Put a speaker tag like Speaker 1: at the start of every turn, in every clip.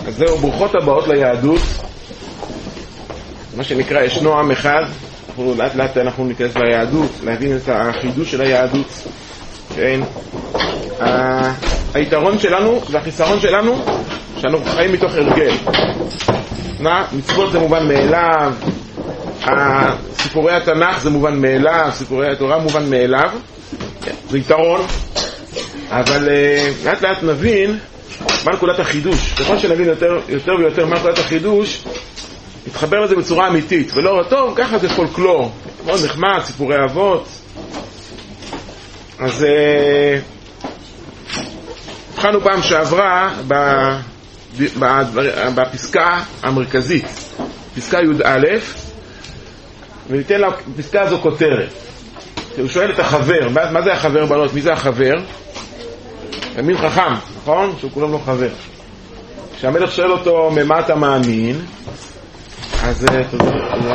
Speaker 1: אז זהו, ברוכות הבאות ליהדות. מה שנקרא, ישנו עם אחד. לאט לאט אנחנו ניכנס ליהדות, להבין את החידוש של היהדות. כן. היתרון שלנו והחיסרון שלנו, שאנחנו חיים מתוך הרגל. מצוות זה מובן מאליו, סיפורי התנ"ך זה מובן מאליו, סיפורי התורה מובן מאליו. זה יתרון. אבל לאט לאט נבין מה נקודת החידוש. ככל שנבין יותר ויותר מה נקודת החידוש, נתחבר לזה בצורה אמיתית, ולא טוב, ככה זה פולקלור, מאוד נחמד, סיפורי אבות. אז התחלנו פעם שעברה בפסקה המרכזית, פסקה י"א, וניתן לפסקה הזו כותרת. הוא שואל את החבר, מה זה החבר בנות? מי זה החבר? תלמיד חכם, נכון? שהוא כולם לא חבר. כשהמלך שואל אותו ממה אתה מאמין, אז תודה.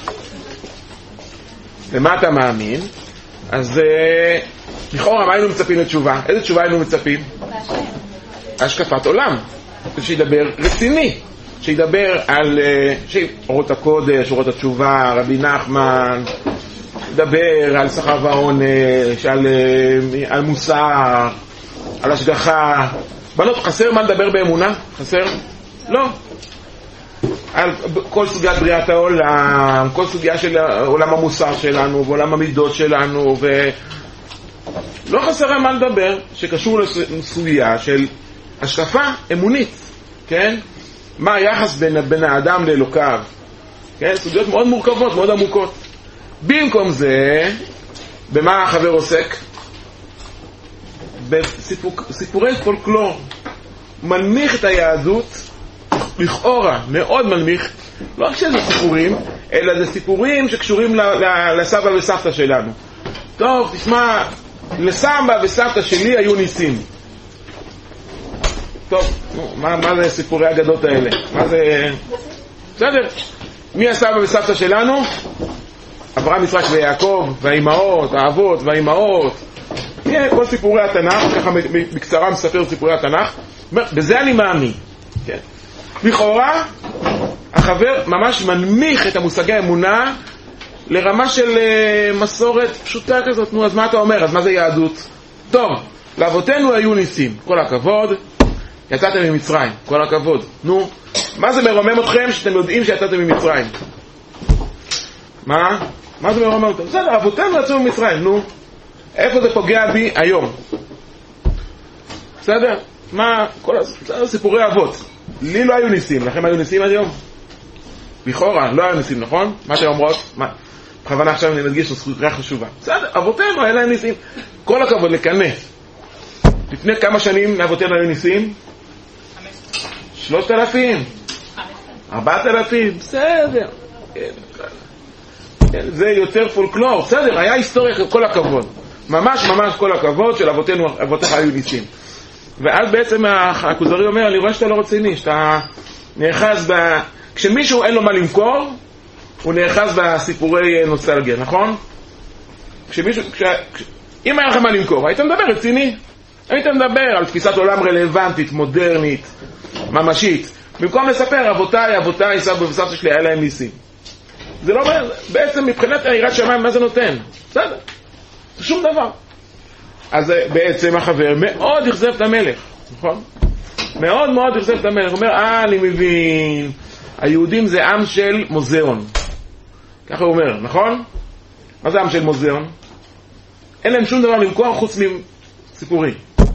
Speaker 1: למה אתה מאמין? אז לכאורה מה היינו מצפים לתשובה? איזה תשובה היינו מצפים? השקפת עולם. שידבר רציני, שידבר על אורות הקודש, אורות התשובה, רבי נחמן, ידבר על שכר ועונש, על מוסר, על השגחה. בנות, חסר מה לדבר באמונה? חסר? לא. על כל סוגיית בריאת העולם, כל סוגיה של עולם המוסר שלנו ועולם המידות שלנו, ולא חסר מה לדבר שקשור לסוגיה של השקפה אמונית, כן? מה היחס בין האדם לאלוקיו, כן? סוגיות מאוד מורכבות, מאוד עמוקות. במקום זה, במה החבר עוסק? בסיפורי פולקלור. מנמיך את היהדות, לכאורה, מאוד מנמיך, לא רק שזה סיפורים, אלא זה סיפורים שקשורים לסבא וסבתא שלנו. טוב, תשמע, לסבא וסבתא שלי היו ניסים. טוב, מה זה סיפורי האגדות האלה? מה זה... בסדר, מי הסבא וסבתא שלנו? אברהם, יצחק ויעקב, והאימהות, האבות והאימהות. כל סיפורי התנ"ך, ככה בקצרה מספר סיפורי התנ"ך, בזה אני מאמין. כן. לכאורה, החבר ממש מנמיך את המושגי האמונה לרמה של מסורת פשוטה כזאת. נו, אז מה אתה אומר? אז מה זה יהדות? טוב, לאבותינו היו ניסים, כל הכבוד, יצאתם ממצרים, כל הכבוד. נו, מה זה מרומם אתכם שאתם יודעים שיצאתם ממצרים? מה זה מרומם אתכם? בסדר, אבותינו יצאו ממצרים, נו, איפה זה פוגע בי היום? בסדר? מה, כל סיפורי אבות. לי לא היו ניסים, לכם היו ניסים עד היום? לכאורה, לא היו ניסים, נכון? מה אתם אומרות? בכוונה עכשיו אני מדגיש סוגיה חשובה. בסדר, אבותינו היו להם ניסים. כל הכבוד, לכנס. לפני כמה שנים לאבותינו היו ניסים? 3,000? 4,000? בסדר. זה יותר פולקלור. בסדר, היה היסטוריה, כל הכבוד. ממש כל הכבוד של אבותיך היו ניסים. ואז בעצם הכוזרי אומר, אני רואה שאתה לא רציני, שאתה נאחז כשמישהו אין לו מה למכור, הוא נאחז בסיפורי נוסטלגיה, נכון? אם היה לך מה למכור, היית מדבר רציני. היית מדבר על תפיסת עולם רלוונטית, מודרנית, ממשית. במקום לספר, אבותיי, סבא וסבתא שלי, היה להם ניסים. זה לא, בעצם מבחינת יראת שמיים, מה זה נותן? בסדר. זה שום דבר. אז בעצם החבר מאוד יחזב את המלך, נכון? מאוד יחזב את המלך. הוא אומר, אני מבין, היהודים זה עם של מוזיאון. ככה הוא אומר, נכון? מה זה עם של מוזיאון? אין להם שום דבר למכור חוץ מסיפורים.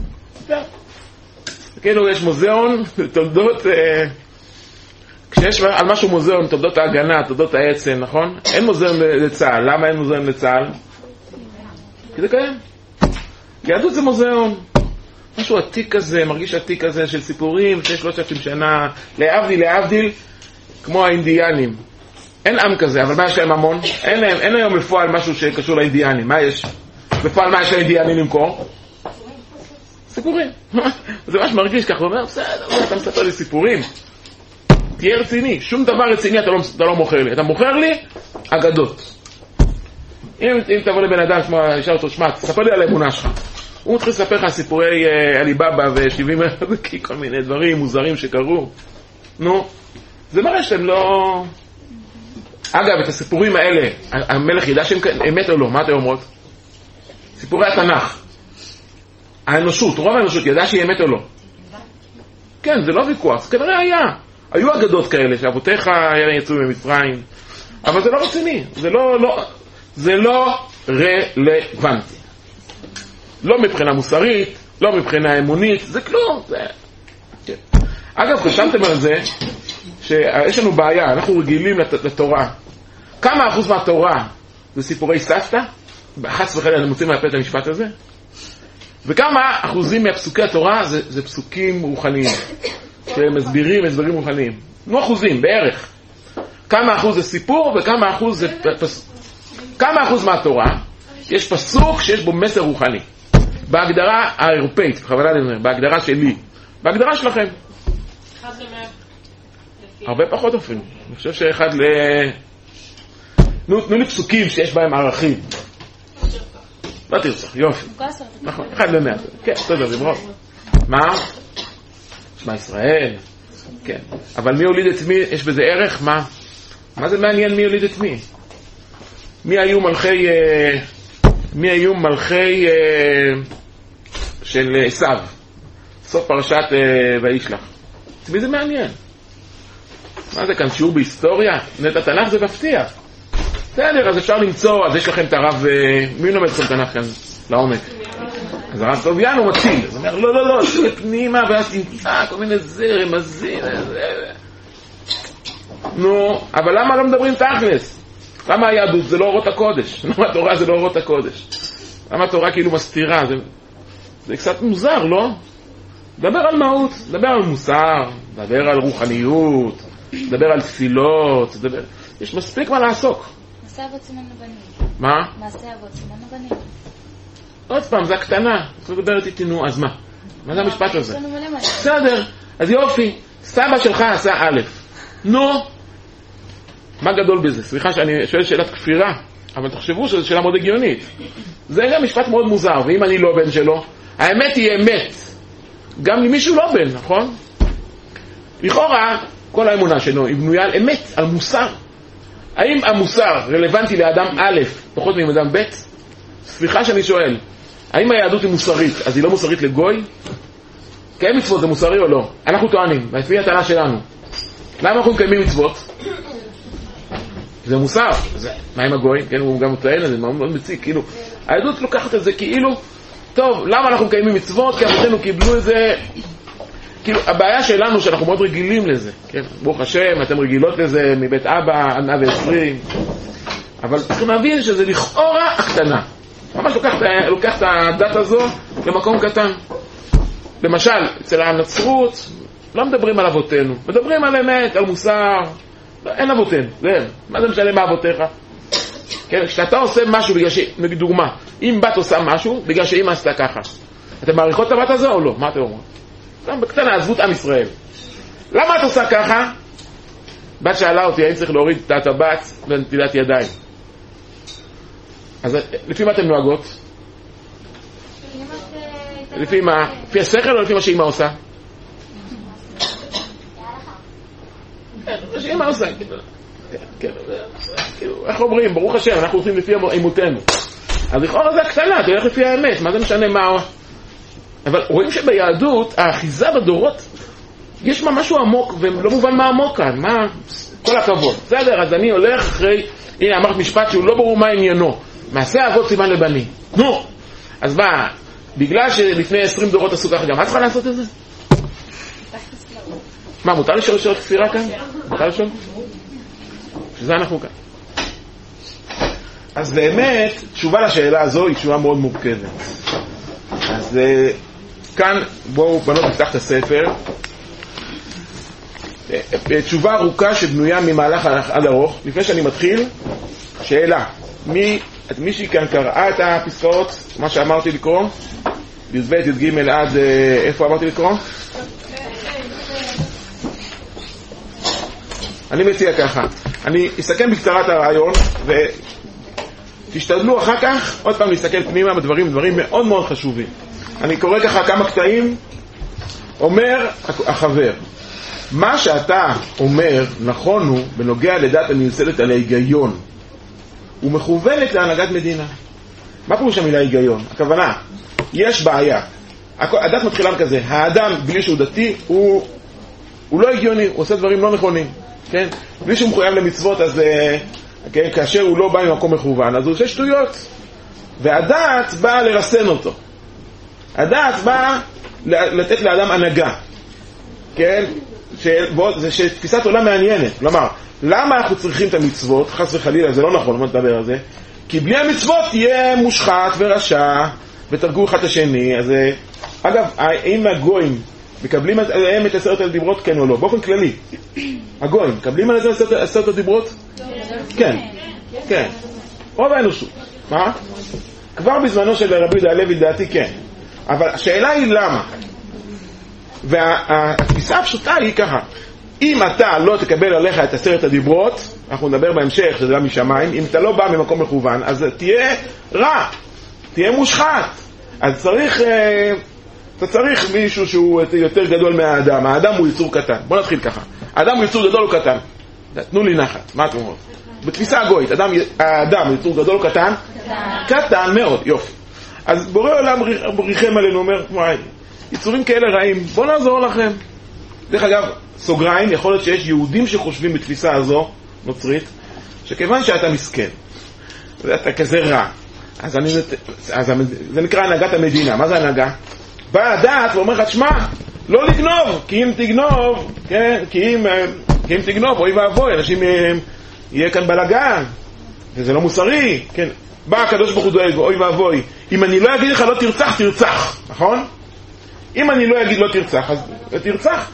Speaker 1: כאילו יש מוזיאון, תולדות, כשיש על משהו מוזיאון, תולדות ההגנה, תולדות העצם, נכון? אין מוזיאון לצה"ל. למה אין מוזיאון לצה"ל? כי זה קיים. יהדות זה מוזיאון, משהו עתיק כזה, מרגיש עתיק כזה של סיפורים, שיש 3,000 שנה, להבדיל, כמו האינדיאנים. אין עם כזה, אבל מה יש להם המון? אין היום בפועל משהו שקשור לאינדיאנים. מה יש? בפועל מה יש לאינדיאנים למכור? סיפורים. זה ממש מרגיש ככה, הוא אומר, בסדר, אתה מספר לי סיפורים. תהיה רציני, שום דבר רציני אתה לא מוכר לי. אתה מוכר לי אגדות. אם תבוא לבן אדם, ישאל אותו, שמע, תספר לי על האמונה שלך. הוא מתחיל לספר לך סיפורי עליבאבא ו70 כל מיני דברים מוזרים שקרו. נו, זה מראה שאתם לא... אגב, את הסיפורים האלה, המלך ידע שהם אמת או לא, מה אתם אומרות? סיפורי התנ"ך. האנושות, רוב האנושות ידע שהיא אמת או לא. כן, זה לא ויכוח, זה כנראה היה. היו אגדות כאלה, שאבותיך יצאו ממצרים, אבל זה לא רציני, זה לא רלוונטי. לא מבחינה מוסרית, לא מבחינה אמונית, זה כלום. כן. אגב, חשבתם על זה, שיש לנו בעיה, אנחנו רגילים לתורה. כמה אחוז מהתורה זה סיפורי סבתא? חס וחלילה אני מוציא מהפה את המשפט הזה. וכמה אחוזים מהפסוקי התורה זה פסוקים רוחניים, שמסבירים הסברים רוחניים. נו אחוזים, בערך. כמה אחוז זה סיפור וכמה אחוז זה כמה אחוז מהתורה יש פסוק שיש בו מסר רוחני. בהגדרה האירופאית, בכוונה אני אומר, בהגדרה שלי, בהגדרה שלכם. הרבה פחות אפילו. אני חושב שאחד תנו לי פסוקים שיש בהם ערכים. לא תרצח, יופי. נכון, 1 ל-100. כן, תודה, זה ברור. מה? שמע ישראל. כן. אבל מי הוליד את מי? יש בזה ערך? מה זה מעניין מי הוליד את מי? מי היו מלכי של עשיו? סוף פרשת וישלח. את מי זה מעניין? מה זה כאן, שיעור בהיסטוריה? נטע תנ"ך זה מפתיע. בסדר, אז אפשר למצוא, אז יש לכם את הרב, מי לומד לכם תנ"ך כאן לעומק? אז הרב סוביאן הוא מתחיל, אז הוא אומר, לא, זה פנימה, ואז תמצא כל מיני רמזים. נו, אבל למה לא מדברים תכלס? למה היהדות זה לא אורות הקודש? למה התורה זה לא אורות הקודש? למה התורה כאילו מסתירה? זה קצת מוזר, לא? דבר על מהות, דבר על מוסר, דבר על רוחניות, דבר על תפילות, יש מספיק מה לעסוק.
Speaker 2: מעשה אבות סימן לבנים.
Speaker 1: מה?
Speaker 2: מעשה אבות סימן לבנים.
Speaker 1: עוד פעם, זה הקטנה. את מדברת איתי, נו, אז מה? מה זה המשפט הזה? בסדר, אז יופי. סבא שלך עשה א'. נו, מה גדול בזה? סליחה שאני שואל שאלת כפירה, אבל תחשבו שזו שאלה מאוד הגיונית. זה גם משפט מאוד מוזר, ואם אני לא בן שלו, האמת היא אמת. גם אם מישהו לא בן, נכון? לכאורה, כל האמונה שלו היא בנויה על אמת, על מוסר. האם המוסר רלוונטי לאדם א' פחות מאדם ב'? סליחה שאני שואל, האם היהדות היא מוסרית, אז היא לא מוסרית לגוי? קיים מצוות זה מוסרי או לא? אנחנו טוענים, לפי הטענה שלנו. למה אנחנו מקיימים מצוות? זה מוסר. מה עם הגוי? כן, הוא גם טוען, זה מאוד מציק, כאילו. היהדות לוקחת את זה כאילו, טוב, למה אנחנו מקיימים מצוות? כי אבותינו קיבלו את זה, כאילו, הבעיה שלנו שאנחנו מאוד רגילים לזה, כן? ברוך השם, אתם רגילות לזה מבית אבא עד 120, אבל צריכים להבין שזה לכאורה הקטנה. ממש לוקח את הדת הזו למקום קטן. למשל, אצל הנצרות, לא מדברים על אבותינו, מדברים על אמת, על מוסר, לא, אין אבותינו, זה אין. מה זה משנה מה אבותיך? כן, כשאתה עושה משהו בגלל נגיד דוגמה, אם בת עושה משהו בגלל שאמא עשתה ככה, אתם מעריכות את הבת הזו או לא? מה אתם אומרים? בקטנה, עזבות עם ישראל. למה את עושה ככה? בת שאלה אותי, האם צריך להוריד את הטבעת לנטילת ידיים. אז לפי מה אתם נוהגות? לפי מה? לפי השכל או לפי מה שאמא עושה? מה שאמא עושה. איך אומרים? ברוך השם, אנחנו עושים לפי אמותינו. אז לכאורה זה הקטנה, אתה הולך לפי האמת, מה זה משנה מה... אבל רואים שביהדות, האחיזה בדורות, יש מה משהו עמוק, ולא מובן מה עמוק כאן, מה... כל הכבוד. בסדר, אז אני הולך אחרי... הנה, אמרת משפט שהוא לא ברור מה עניינו. מעשה אבות סימן לבנים. נו! אז מה, בגלל שלפני 20 דורות עשו ככה, גם את צריכה לעשות את זה? מה, מותר לשאול שאלות כפירה כאן? מותר לשאול? שזה אנחנו כאן. אז באמת, תשובה לשאלה הזו היא תשובה מאוד מורכבת. אז כאן, בואו בנות נפתח את הספר. תשובה ארוכה שבנויה ממהלך עד ארוך. לפני שאני מתחיל, שאלה. מישהי כאן קראה את הפסקאות, מה שאמרתי לקרוא? י"ב, י"ג עד איפה אמרתי לקרוא? אני מציע ככה. אני אסכם בקצרה את הרעיון, ותשתדלו אחר כך עוד פעם להסתכל פנימה בדברים מאוד מאוד חשובים. אני קורא ככה כמה קטעים. אומר החבר, מה שאתה אומר נכון הוא בנוגע לדת המיוסדת על ההיגיון. הוא מכוונת להנהגת מדינה. מה פירוש המילה היגיון? הכוונה, יש בעיה. הדת מתחילה כזה, האדם בלי שהוא דתי הוא לא הגיוני, הוא עושה דברים לא נכונים, כן? בלי שהוא מחויב למצוות, אז כן, כאשר הוא לא בא ממקום מכוון, אז הוא עושה שטויות. והדת באה לרסן אותו. הדת באה לתת לאדם הנהגה. כן? זה שתפיסת עולם מעניינת. כלומר, למה אנחנו צריכים את המצוות? חס וחלילה, זה לא נכון, לא מדבר על זה. כי בלי המצוות תהיה מושחת ורשע, ותרגו אחד השני. אז, אגב, האם הגויים מקבלים עליהם את 10 הדיברות, כן או לא? באופן כללי. הגויים, מקבלים על זה 10 הדיברות? כן, כן. רוב האנושות. מה? כבר בזמנו של רבי יהודה הלוי לדעתי כן. אבל השאלה היא למה? והתפיסה הפשוטה היא ככה. אם אתה לא תקבל עליך את 10 הדיברות, אנחנו נדבר בהמשך שזה לא משמיים, אם אתה לא בא ממקום מכוון, אז תהיה רע, תהיה מושחת. אז אתה צריך מישהו שהוא יותר גדול מהאדם. האדם הוא יצור קטן. בוא נתחיל ככה. האדם הוא יצור גדול או קטן? תנו לי נחת, מה אתם אומרים? בתפיסה הגויית, האדם יצור גדול או קטן? קטן מאוד, יופי. אז בורא עולם ריחם עלינו, אומר, וואי, יצורים כאלה רעים, בוא נעזור לכם. דרך אגב, סוגריים, יכול להיות שיש יהודים שחושבים בתפיסה הזו, נוצרית, שכיוון שאתה מסכן, ואתה כזה רע, אז זה נקרא הנהגת המדינה. מה זה הנהגה? בא הדת ואומר לך, תשמע, לא לגנוב, כי אם תגנוב, כן, כי אם תגנוב, אוי ואבוי, אנשים יהיה כאן בלגן, וזה לא מוסרי, כן. בא הקדוש ברוך הוא דואג, אוי ואבוי, אם אני לא אגיד לך לא תרצח, תרצח, נכון? אם אני לא אגיד לא תרצח, אז תרצח.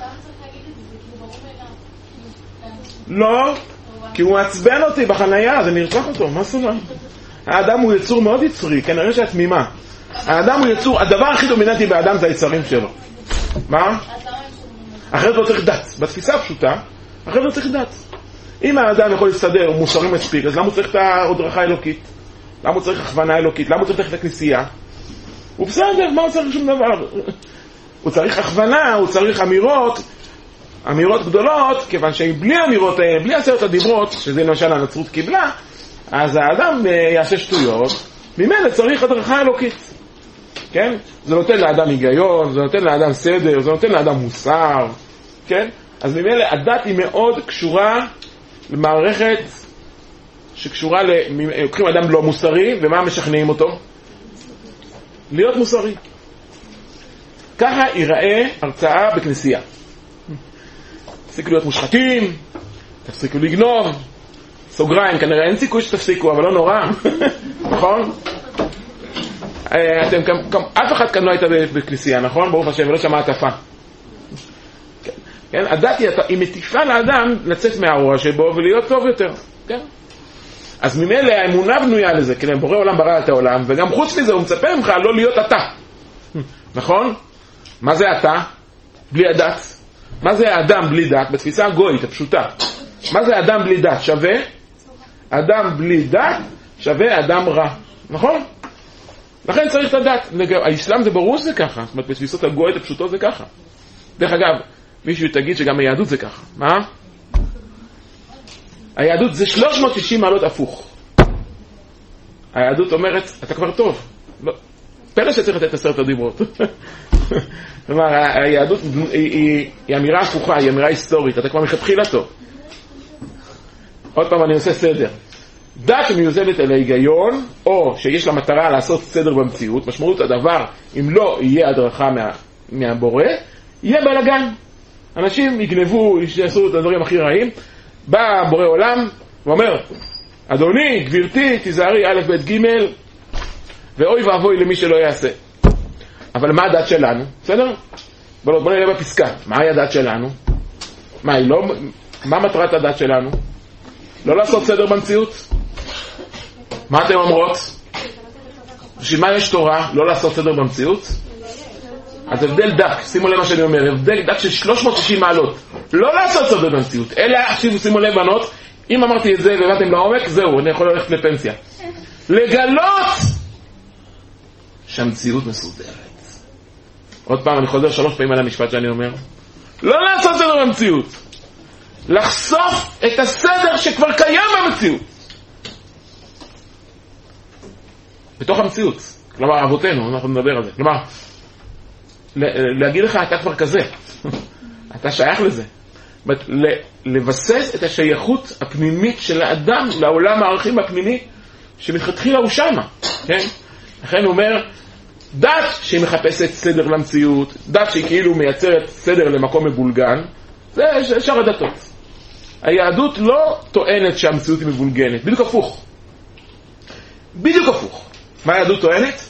Speaker 1: לא, כי הוא מעצבן אותי בחנייה, אז אני ארצח אותו, מה סולה? האדם הוא יצור מאוד יצרי, כנראה שאת תמימה. האדם הוא יצור, הדבר הכי דומיננטי באדם זה היצרים שלו. מה? אחרת לא צריך דת. בתפיסה הפשוטה, אחרת לא צריך דת. אם האדם יכול להסתדר, הוא מוסרי מספיק, אז למה הוא צריך את ההדרכה האלוקית? למה הוא צריך הכוונה אלוקית? למה הוא צריך את הכנסייה? הוא בסדר, מה הוא צריך שום דבר? הוא צריך הכוונה, הוא צריך אמירות גדולות, כיוון שבלי האמירות האלה, בלי 10 הדיברות, שזה למשל הנצרות קיבלה, אז האדם יעשה שטויות, ממילא צריך הדרכה אלוקית. כן? זה נותן לאדם היגיון, זה נותן לאדם סדר, זה נותן לאדם מוסר, כן? אז ממילא הדת היא מאוד קשורה למערכת שקשורה לוקחים אדם לא מוסרי, ומה משכנעים אותו? להיות מוסרי. ככה ייראה הרצאה בכנסייה. תפסיקו להיות מושחתים, תפסיקו לגנוב, סוגריים, כנראה אין סיכוי שתפסיקו, אבל לא נורא. נכון? אף אחד כאן לא הייתה בכנסייה, נכון? ברוך השם, ולא שמע הטפה. כן? הדת היא מטיפה לאדם לצאת מהרוע שבו ולהיות טוב יותר. כן? אז ממילא האמונה בנויה לזה, כי בורא עולם ברא את העולם, וגם חוץ מזה הוא מצפה ממך לא להיות אתה. נכון? מה זה אתה? בלי הדת. מה זה האדם בלי דת? בתפיסה הגויית הפשוטה. מה זה אדם בלי דת? שווה? אדם בלי דת שווה אדם רע. נכון? לכן צריך את הדת. האסלאם זה ברור שזה ככה. זאת אומרת, בתפיסות הגויית הפשוטות זה ככה. דרך אגב, מישהו תגיד שגם היהדות זה ככה. מה? היהדות זה 360 מעלות הפוך. היהדות אומרת, אתה כבר טוב. לא. פלא שצריך לתת 10 הדיברות. כלומר, היהדות היא אמירה הפוכה, היא אמירה היסטורית. אתה כבר מלכתחילה טוב. עוד פעם אני עושה סדר. דת שמיוזמת אל ההיגיון, או שיש לה מטרה לעשות סדר במציאות, משמעות הדבר, אם לא יהיה הדרכה מהבורא, יהיה בלגן. אנשים יגנבו, יעשו את הדברים הכי רעים. בא בורא עולם ואומר, אדוני, גבירתי, תיזהרי א' ב' ג' ואוי ואבוי למי שלא יעשה. אבל מה הדת שלנו? בסדר? בוא נראה בפסקה. מה היא הדת שלנו? מה מטרת הדת שלנו? לא לעשות סדר במציאות? מה אתם אומרות? בשביל מה יש תורה? לא לעשות סדר במציאות? אז הבדל דק, שימו לב מה שאני אומר, הבדל דק של 360 מעלות. לא לעשות סדר במציאות, אלא שימו לב בנות, אם אמרתי את זה והבאתם לעומק, זהו, אני יכול ללכת לפנסיה. לגלות שהמציאות מסודרת. עוד פעם, אני חוזר 3 פעמים על המשפט שאני אומר. לא לעשות סדר במציאות. לחשוף את הסדר שכבר קיים במציאות. בתוך המציאות. כלומר, אבותינו, אנחנו נדבר על זה. כלומר, להגיד לך, אתה כבר כזה. אתה שייך לזה. לבסס את השייכות הפנימית של האדם לעולם הערכים הפנימי שמתחילה הוא שמה. כן? לכן הוא אומר, דת שהיא מחפשת סדר למציאות, דת שהיא כאילו מייצרת סדר למקום מבולגן, זה שאר הדתות. היהדות לא טוענת שהמציאות היא מבולגנת, בדיוק הפוך. בדיוק הפוך. מה היהדות טוענת?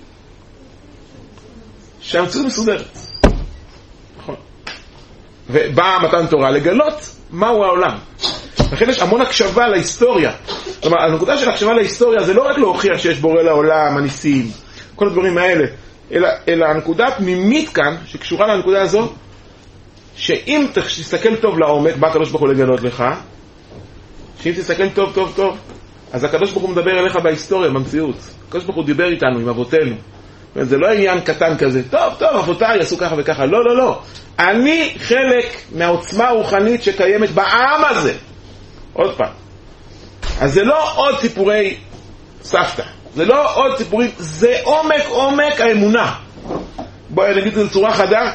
Speaker 1: שהמציאות מסודרת. נכון. ובאה מתן תורה לגלות מהו העולם. לכן יש המון הקשבה להיסטוריה. כלומר, הנקודה של הקשבה להיסטוריה זה לא רק להוכיח שיש בורא לעולם, הניסים, כל הדברים האלה, אלא הנקודה הפנימית כאן, שקשורה לנקודה הזו, שאם תסתכל טוב לעומק, בא הקדוש ברוך הוא לגלות לך, שאם תסתכל טוב טוב טוב, אז הקדוש ברוך הוא מדבר אליך בהיסטוריה, במציאות. הקדוש ברוך הוא דיבר איתנו, עם אבותינו. זה לא עניין קטן כזה, טוב טוב, אבותיי יעשו ככה וככה, לא לא לא. אני חלק מהעוצמה הרוחנית שקיימת בעם הזה. עוד פעם. אז זה לא עוד סיפורי סבתא. זה לא עוד סיפורים, זה עומק האמונה. בואי נגיד את זה בצורה חדה.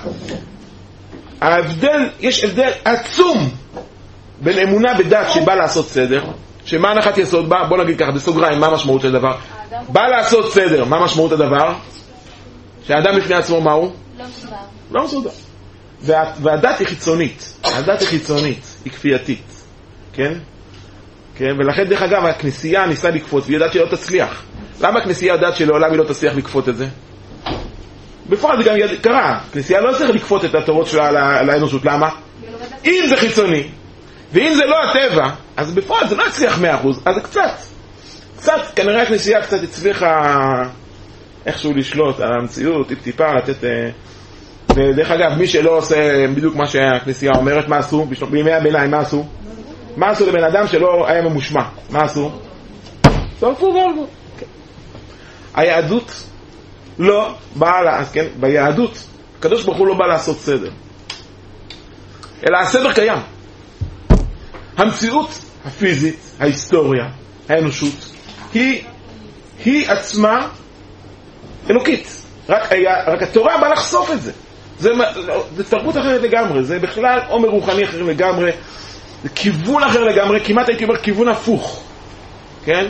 Speaker 1: יש הבדל עצום בין אמונה בדת שבא לעשות סדר, שמה הנחת יסוד בה, בוא נגיד ככה בסוגריים, מה המשמעות של הדבר? בא לעשות סדר, מה משמעות הדבר? שהאדם לפני עצמו מהו? לא מסודר. והדת היא חיצונית, הדת היא חיצונית, היא כפייתית, כן? כן? ולכן דרך אגב הכנסייה ניסה לקפות והיא ידעת שלא תצליח. למה הכנסייה ידעת שלעולם היא לא תצליח לקפות את זה? בפועל זה גם קרה, הכנסייה לא צריך לקפות את התורות שלה לאנושות, למה? אם זה חיצוני ואם זה לא הטבע, אז בפועל זה לא יצליח 100%, אז קצת, כנראה הכנסייה קצת הצליחה איכשהו לשלוט על המציאות, טיפה לתת, ודרך אגב מי שלא עושה בדיוק מה שהכנסייה אומרת, מה עשו? בימי הביניים מה עשו? מה עשו לבן אדם שלא היה ממושמע? מה עשו? שרפו והרגו. היהדות לא באה, אז כן, ביהדות הקדוש ברוך הוא לא בא לעשות סדר, אלא הסדר קיים. המציאות הפיזית, ההיסטוריה, האנושות, היא עצמה אלוקית. רק התורה באה לחשוף את זה. זה תרבות אחרת לגמרי, זה בכלל עומר רוחני אחר לגמרי, זה כיוון אחר לגמרי, כמעט הייתי אומר כיוון הפוך. כן?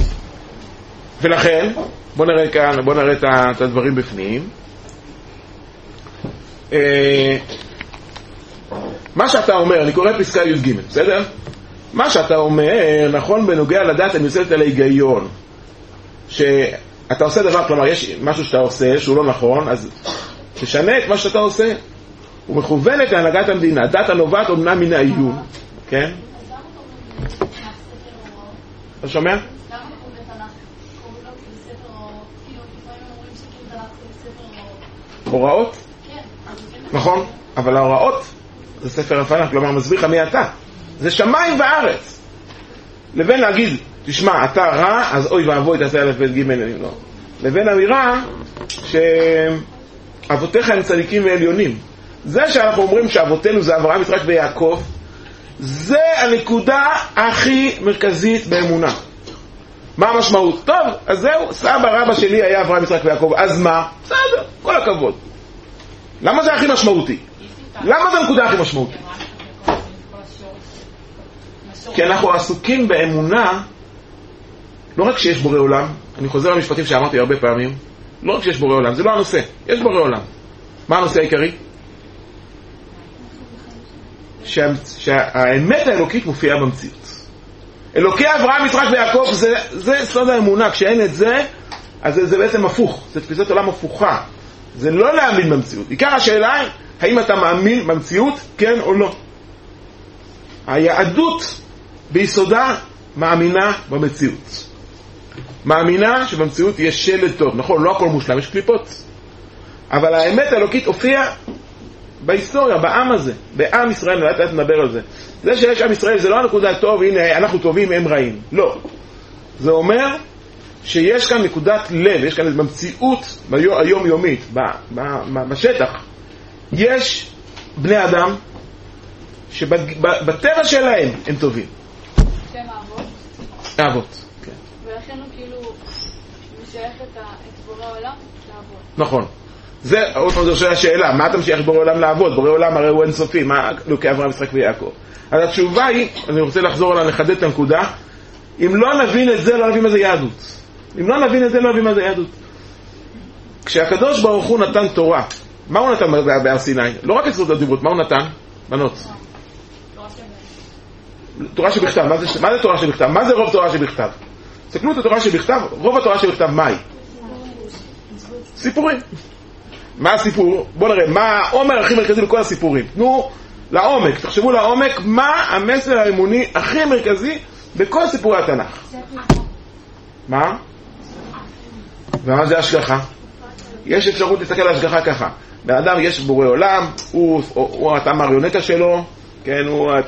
Speaker 1: ולכן, בוא נראה כאן, בוא נראה את הדברים בפנים. מה שאתה אומר, אני קורא פסקה י"ג, בסדר? מה שאתה אומר נכון בנוגע לדעת המיוסדת על ההיגיון, שאתה עושה דבר, כלומר יש משהו שאתה עושה שהוא לא נכון, אז תשנה את מה שאתה עושה. הוא מכוונת להנהגת המדינה, דת הנובעת אומנם מן העיון, כן? אתה שומע? הוראות? נכון, אבל ההוראות זה ספר הפעלה, כלומר מסביר לך מי אתה. זה שמיים וארץ. לבין להגיד, תשמע, אתה רע, אז אוי ואבוי תעשה א' ב' ג' לא. לבין אמירה שאבותיך הם צדיקים ועליונים. זה שאנחנו אומרים שאבותינו זה אברהם, יצחק ויעקב, זה הנקודה הכי מרכזית באמונה. מה המשמעות? טוב, אז זהו, סבא רבא שלי היה אברהם, יצחק ויעקב, אז מה? בסדר, כל הכבוד. למה זה הכי משמעותי? למה זה הנקודה הכי משמעותית? כי אנחנו עסוקים באמונה, לא רק שיש בורא עולם, אני חוזר למשפטים שאמרתי הרבה פעמים, לא רק שיש בורא עולם, זה לא הנושא, יש בורא עולם. מה הנושא העיקרי? שהאמת האלוקית מופיעה במציאות. אלוקי אברהם, יצחק ויעקב, זה סוד האמונה. כשאין את זה, אז זה בעצם הפוך, זה תפיסת עולם הפוכה. זה לא להאמין במציאות. עיקר השאלה היא, האם אתה מאמין במציאות, כן או לא? היהדות ביסודה מאמינה במציאות. מאמינה שבמציאות יש שלד טוב. נכון, לא הכל מושלם, יש קליפות. אבל האמת האלוקית הופיעה בהיסטוריה, בעם הזה, בעם ישראל, נולדת נדבר על זה. זה שיש עם ישראל, זה לא הנקודה טוב, הנה אנחנו טובים, הם רעים. לא. זה אומר שיש כאן נקודת לב, יש כאן במציאות היומיומית, בשטח. יש בני אדם שבטבע שלהם הם טובים.
Speaker 3: שהם אבות?
Speaker 1: אבות, כן.
Speaker 3: ולכן הוא כאילו משייך את בורא עולם לאבות.
Speaker 1: נכון. זה, עוד פעם זו השאלה, מה אתה משייך בורא עולם לאבות? בורא עולם הרי הוא אינסופי, מה לוקח אברהם, יצחק ויעקב? אז התשובה היא, אני רוצה לחזור עליה, לחדד את הנקודה, אם לא נבין את זה, לא נבין מה זה יהדות. אם לא נבין את זה, לא נבין מה זה יהדות. כשהקדוש ברוך הוא נתן תורה, מה הוא נתן בהר סיני? לא רק עשרות הדיברות, מה הוא נתן? בנות. תורה שבכתב. מה זה תורה שבכתב? מה זה רוב תורה שבכתב? תסתכלו את התורה שבכתב, רוב התורה שבכתב, מה היא? סיפורים. מה הסיפור? בואו נראה, מה העומר הכי מרכזי בכל הסיפורים? תנו לעומק, תחשבו לעומק, מה המסר האמוני הכי מרכזי בכל סיפורי התנ"ך? מה? ומה זה השגחה? יש אפשרות להסתכל על השגחה ככה. באדם יש בורא עולם, הוא אתה מריונטה שלו, כן,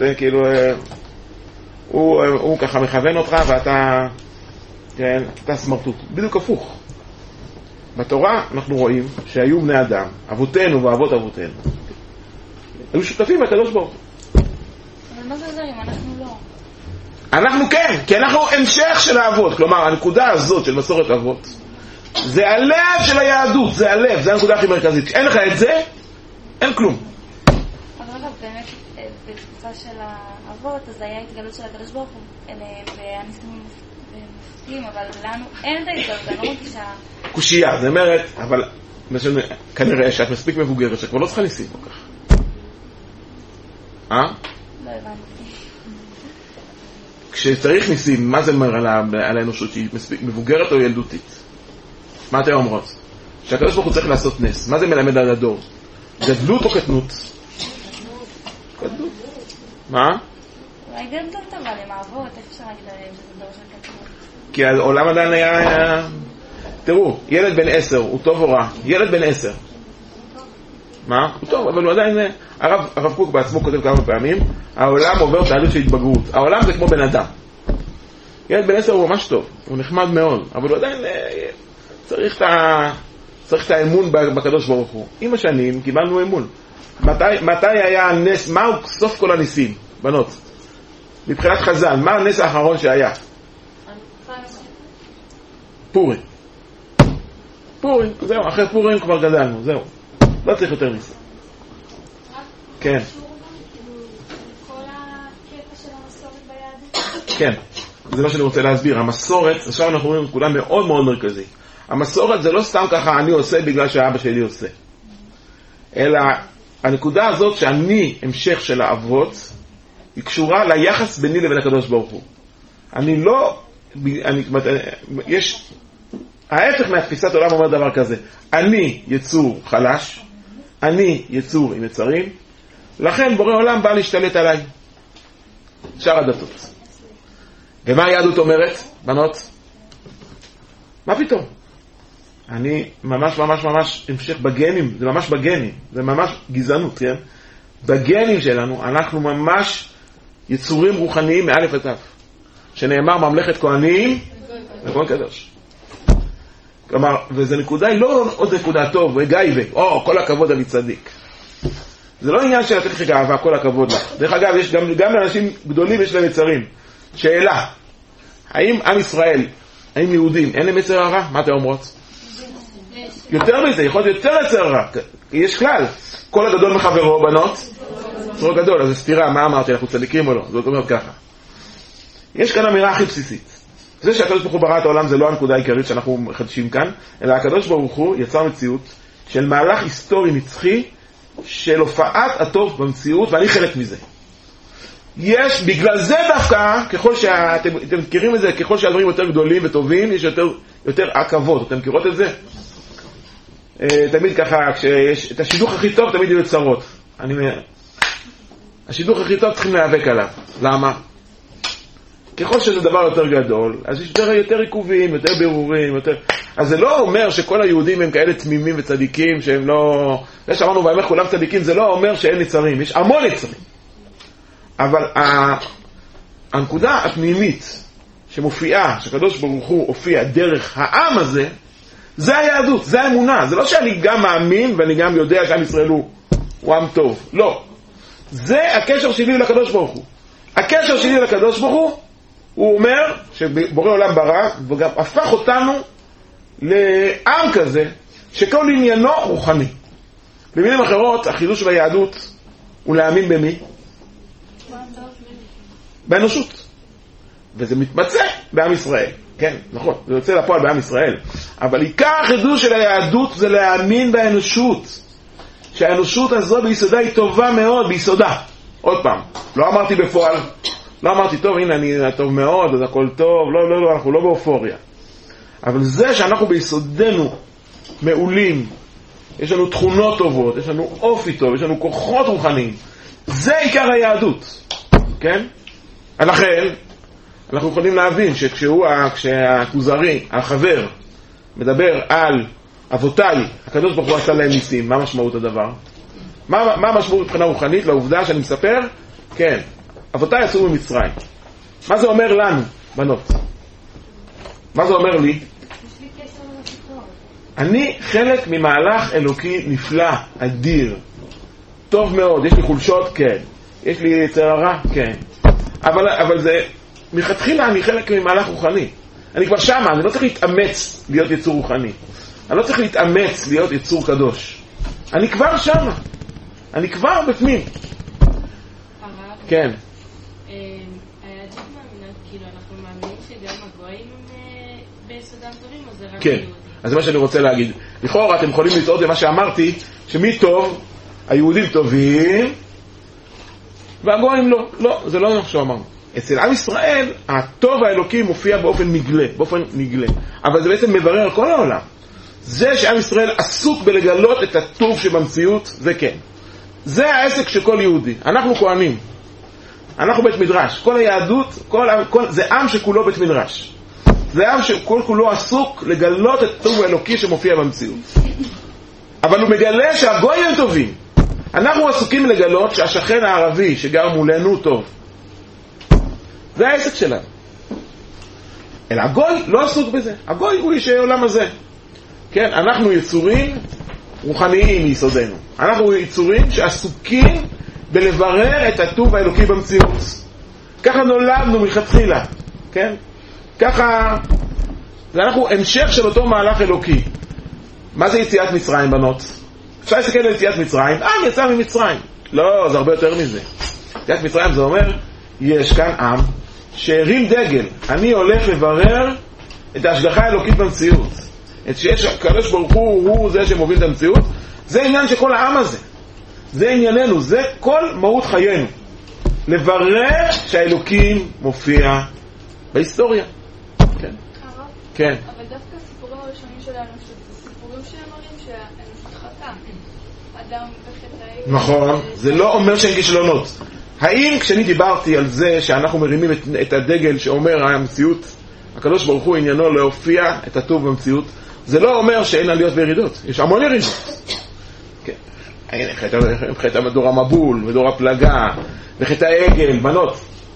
Speaker 1: הוא ככה מכוון אותך ואתה, כן, אתה סמרטוט. בדיוק הפוך. בתורה אנחנו רואים שהיו בני אדם, אבותינו ואבות אבותינו, היו שותפים לקדוש ברוך הוא.
Speaker 2: אבל מה זה עוזר אם אנחנו לא?
Speaker 1: אנחנו כן, כי אנחנו המשך של האבות. כלומר, הנקודה הזאת של מסורת אבות זה הלב של היהדות, זה הלב, זה הנקודה הכי מרכזית. כשאין לך את זה, אין כלום.
Speaker 2: אבל באמת, בתקופה של האבות, אז היה התגלות של הקדוש ברוך הוא, והניסים מפתיעים, אבל לנו אין את ההתגלות, אני לא מרגישה...
Speaker 1: קושייה, זאת אומרת, אבל כנראה שאת מספיק מבוגרת, שכבר לא צריכה ניסים כל כך.
Speaker 2: לא הבנתי.
Speaker 1: כשצריך ניסים, מה זה אומר על האנושות שהיא מספיק מבוגרת או ילדותית? מה אתם אומרות? שהקדוש ברוך הוא צריך לעשות נס. מה זה מלמד על הדור? גדלות או קטנות? גדלות. מה?
Speaker 2: אולי גדלות אבל עם האבות, איך אפשר להגיד שזה דור של קטנות? כי
Speaker 1: העולם עדיין היה... תראו, ילד בן 10, הוא טוב או רע? ילד בן 10. מה? הוא טוב, אבל הוא עדיין... הרב קוק בעצמו כותב כמה פעמים, העולם עובר תהליך של התבגרות. העולם זה כמו בן אדם. ילד בן 10 הוא ממש טוב, הוא נחמד מאוד, אבל הוא עדיין צריך את האמון בקדוש ברוך הוא. עם השנים קיבלנו אמון. מתי היה הנס, מהו סוף כל הניסים, בנות? מבחינת חז"ל, מה הנס האחרון שהיה? פורים. פורים, זהו, אחרי פורים כבר גדלנו, זהו. לא צריך יותר ניסים. כן.
Speaker 3: כל הקטע של המסורת ביהדות?
Speaker 1: כן, זה מה שאני רוצה להסביר. המסורת, עכשיו אנחנו רואים נקודה מאוד מאוד מרכזית. המסורת זה לא סתם ככה אני עושה בגלל שהאבא שלי עושה. אלא הנקודה הזאת שאני המשך של האבות, היא קשורה ליחס ביני לבין הקדוש ברוך הוא. אני לא, יש, ההפך מהתפיסת עולם אומר דבר כזה. אני יצור חלש, אני יצור עם יצרים, לכן בורא עולם בא להשתלט עליי. שאר הדתות. ומה היהדות אומרת, בנות? מה פתאום? אני ממש ממש ממש המשך בגנים, זה ממש בגנים, זה ממש גזענות, כן? בגנים שלנו אנחנו ממש יצורים רוחניים מאלף עד תו. שנאמר ממלכת כהנים וכהן קדוש. כלומר, וזו נקודה, היא לא עוד נקודה טוב, וגייבה, כל הכבוד אני צדיק. זה לא עניין של לתת לך גאווה, כל הכבוד לך. דרך אגב, יש גם לאנשים גדולים יש להם יצרים. שאלה, האם עם ישראל, האם יהודים, אין להם יצר הרע? מה אתם אומרות? יותר מזה, יכול להיות יותר יצר הרע. יש כלל, כל הגדול מחברו, בנות, צורו גדול, אז זה סתירה, מה אמרתי, אנחנו צדיקים או לא? זאת אומרת ככה. יש כאן אמירה הכי בסיסית. זה שהקדוש ברוך הוא ברא את העולם זה לא הנקודה העיקרית שאנחנו מחדשים כאן, אלא הקדוש ברוך הוא יצר מציאות של מהלך היסטורי נצחי של הופעת הטוב במציאות, ואני חלק מזה. יש, בגלל זה דווקא, ככל שאתם מכירים את זה, ככל שהדברים יותר גדולים וטובים, יש יותר עקבות. אתם מכירות את זה? תמיד ככה, כשיש את השידוך הכי טוב, תמיד יהיו צרות. השידוך הכי טוב צריכים להיאבק עליו. למה? ככל שזה דבר יותר גדול, אז יש יותר עיכובים, יותר בירורים, יותר... אז זה לא אומר שכל היהודים הם כאלה תמימים וצדיקים, שהם לא... זה שאמרנו באמת כולם צדיקים, זה לא אומר שאין ניצרים, יש המון ניצרים. אבל הנקודה הפנימית שמופיעה, שהקדוש ברוך הוא הופיע דרך העם הזה, זה היהדות, זה האמונה. זה לא שאני גם מאמין ואני גם יודע שעם ישראל הוא הוא עם טוב. לא. זה הקשר שלי לקדוש ברוך הוא. הקשר שלי לקדוש ברוך הוא אומר שבורא עולם ברא, וגם הפך אותנו לעם כזה, שכל עניינו רוחני. במילים אחרות, החידוש של היהדות הוא להאמין במי? באנושות. וזה מתבצע בעם ישראל. כן, נכון, זה יוצא לפועל בעם ישראל. אבל עיקר החידוש של היהדות זה להאמין באנושות. שהאנושות הזו ביסודה היא טובה מאוד, ביסודה. עוד פעם, לא אמרתי בפועל, לא אמרתי טוב, הנה אני טוב מאוד, אז הכל טוב, לא, אנחנו לא באופוריה. אבל זה שאנחנו ביסודנו מעולים, יש לנו תכונות טובות, יש לנו אופי טוב, יש לנו כוחות רוחניים, זה עיקר היהדות. כן? לכן, אנחנו יכולים להבין כשהכוזרי, החבר, מדבר על אבותיי, הקדוש ברוך הוא עשה להם ניסים, מה משמעות הדבר? מה המשמעות מבחינה רוחנית לעובדה שאני מספר? כן, אבותיי יצאו ממצרים. מה זה אומר לנו, בנות? מה זה אומר לי? אני חלק ממהלך אלוקי נפלא, אדיר, טוב מאוד. יש לי חולשות? כן. יש לי יצר הרע? כן. אבל זה, מלכתחילה אני חלק ממהלך רוחני. אני כבר שמה, אני לא צריך להתאמץ להיות יצור רוחני. אני לא צריך להתאמץ להיות יצור קדוש. אני כבר שמה. אני כבר בפנים. כן.
Speaker 3: היהדות מאמינה, כאילו אנחנו מאמינים שגם הגויים ביסודם טובים, או זה רק
Speaker 1: כן.
Speaker 3: יהודים?
Speaker 1: אז זה מה שאני רוצה להגיד. לכאורה אתם יכולים לטעות למה שאמרתי, שמי טוב, היהודים טובים, והגויים לא. לא, זה לא מה שאמרנו. אצל עם ישראל, הטוב האלוקי מופיע באופן נגלה. אבל זה בעצם מברר על כל העולם. זה שעם ישראל עסוק בלגלות את הטוב שבמציאות, זה כן. זה העסק של כל יהודי. אנחנו כהנים. אנחנו בית מדרש. כל היהדות, זה עם שכולו בית מדרש. זה עם שכל כולו עסוק לגלות את הטוב האלוקי שמופיע במציאות. אבל הוא מגלה שהגויים הם טובים. אנחנו עסוקים לגלות שהשכן הערבי שגר מולנו טוב. זה העסק שלנו. אלא הגוי לא עסוק בזה. הגוי הוא איש העולם הזה. כן, אנחנו יצורים רוחניים מיסודנו. אנחנו יצורים שעסוקים בלברר את הטוב האלוקי במציאות. ככה נולדנו מלכתחילה. כן? ככה, זה אנחנו המשך של אותו מהלך אלוקי. מה זה יציאת מצרים, בנות? אפשר להסתכל על יציאת מצרים. יצא ממצרים. לא, זה הרבה יותר מזה. יציאת מצרים זה אומר, יש כאן עם שהרים דגל. אני הולך לברר את ההשגחה האלוקית במציאות. את שיש הקדוש ברוך הוא זה שמוביל את המציאות. זה עניין של כל העם הזה. זה ענייננו, זה כל מהות חיינו. לברר שהאלוקים מופיע בהיסטוריה. כן. כן.
Speaker 3: אבל דווקא הסיפורים הראשונים של האנושות, זה סיפורים שהם מראים שהאנושות חטאה. אדם וחטאי.
Speaker 1: נכון, זה לא אומר שאין כישלונות. האם כשאני דיברתי על זה שאנחנו מרימים את הדגל שאומר המציאות, הקדוש ברוך הוא עניינו להופיע את הטוב במציאות, זה לא אומר שאין עליות וירידות. יש המון ירידות. כן. הנה, חטא דור המבול ודור הפלגה וחטא העגל, בנות.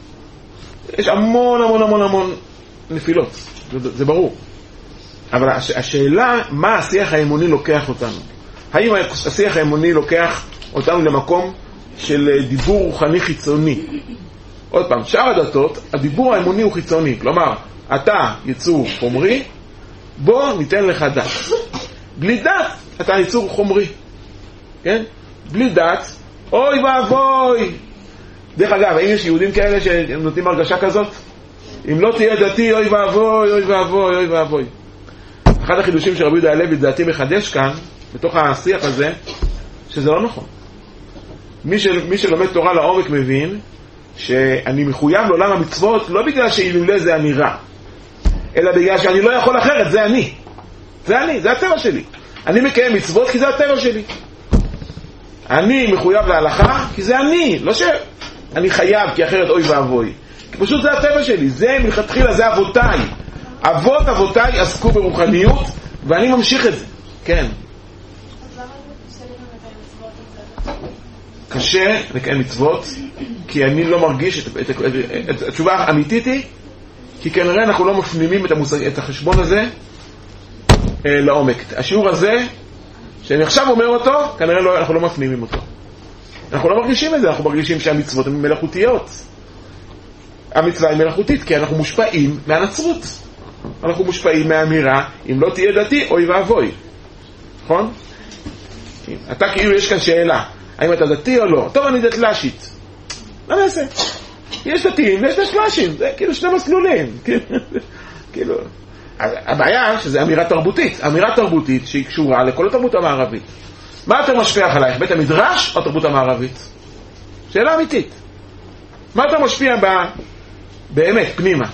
Speaker 1: יש המון נפילות. זה ברור. אבל השאלה, מה השיח האמוני לוקח אותנו? האם השיח האמוני לוקח אותנו למקום של דיבור רוחני חיצוני? עוד פעם, שאר הדתות, הדיבור האמוני הוא חיצוני. כלומר, אתה יצור חומרי, בוא ניתן לך דת. בלי דת, אתה יצור חומרי. כן? בלי דת, אוי ואבוי. דרך אגב, האם יש יהודים כאלה שנותנים הרגשה כזאת? אם לא תהיה דתי, אוי ואבוי, אוי ואבוי, אוי ואבוי. אחד החידושים של רבי יהודה הלוי, דעתי מחדש כאן, בתוך השיח הזה, שזה לא נכון. מי שלומד תורה לעומק מבין, שאני מחויב לעולם המצוות, לא בגלל שאילולא זה אני רע, אלא בגלל שאני לא יכול אחרת, זה אני. זה אני, זה הטבע שלי. אני מקיים מצוות כי זה הטבע שלי. אני מחויב להלכה כי זה אני, לא שאני חייב כי אחרת אוי ואבוי. כי פשוט זה הטבע שלי, זה מלכתחילה, זה אבותיי. אבותיי עסקו ברוחניות, ואני ממשיך את זה. כן.
Speaker 2: אז למה זה קשה לקיים מצוות עם זה?
Speaker 1: קשה לקיים מצוות, כי אני לא מרגיש את התשובה האמיתית היא, כי כנראה אנחנו לא מפנימים את החשבון הזה לעומק. השיעור הזה, שאני עכשיו אומר אותו, כנראה אנחנו לא מפנימים אותו. אנחנו לא מרגישים את זה, אנחנו מרגישים שהמצוות הן מלאכותיות. המצווה היא מלאכותית, כי אנחנו מושפעים מהנצרות. אנחנו מושפעים מהאמירה, אם לא תהיה דתי, אוי ואבוי. נכון? אתה כאילו, יש כאן שאלה, האם אתה דתי או לא? טוב, אני דתל"שית. מה נעשה? יש דתיים ויש דתל"שים, זה כאילו שני מסלולים. כאילו, הבעיה שזה אמירה תרבותית, אמירה תרבותית שהיא קשורה לכל התרבות המערבית. מה יותר משפיע עלייך, בית המדרש או התרבות המערבית? שאלה אמיתית. מה יותר משפיע באמת, פנימה?